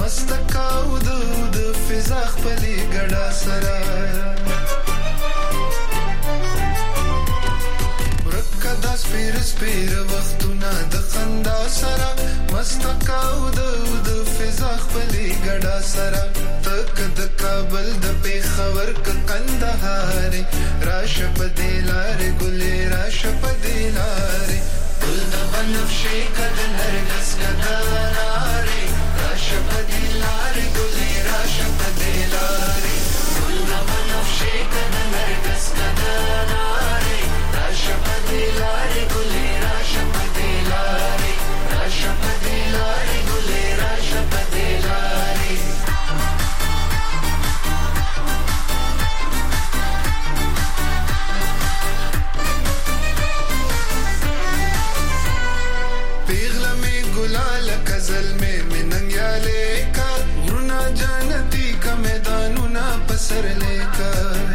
مستکاو د فضا خپلې ګډا سره ورکه د سپیر سپیر وختونه د خندا سره مستقاو د فضا خپلې ګډا سره تک د کابل د پیښور ک کندهار راشه په دلار ګلې راشه په دلار ګل د بنفشې کد نرګس کدار راشه په دلار ګلې راشه په دلار ګل د بنفشې کد نرګس کدار راشه په دلار ګلې راشه په دلار راشه په دلار ګلې راشه په دلار پیغله می ګلال کزل می مننګیاله کا ورنا جنتی کا میدانونه پسر لیکا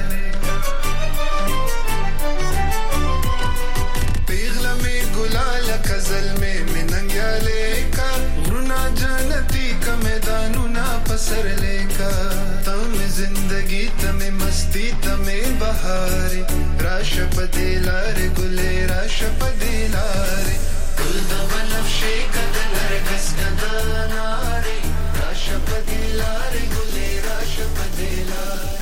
پیغله می ګلال کزل می مننګیاله کا ورنا جنتی کا میدانونه پسر لیکا تم زندگی تم مستی تم بهار راشه په دلار ګلې راشه په دلار ګل د بنفشې کد نرګس کداناره راشه په دلار ګلې راشه په دلار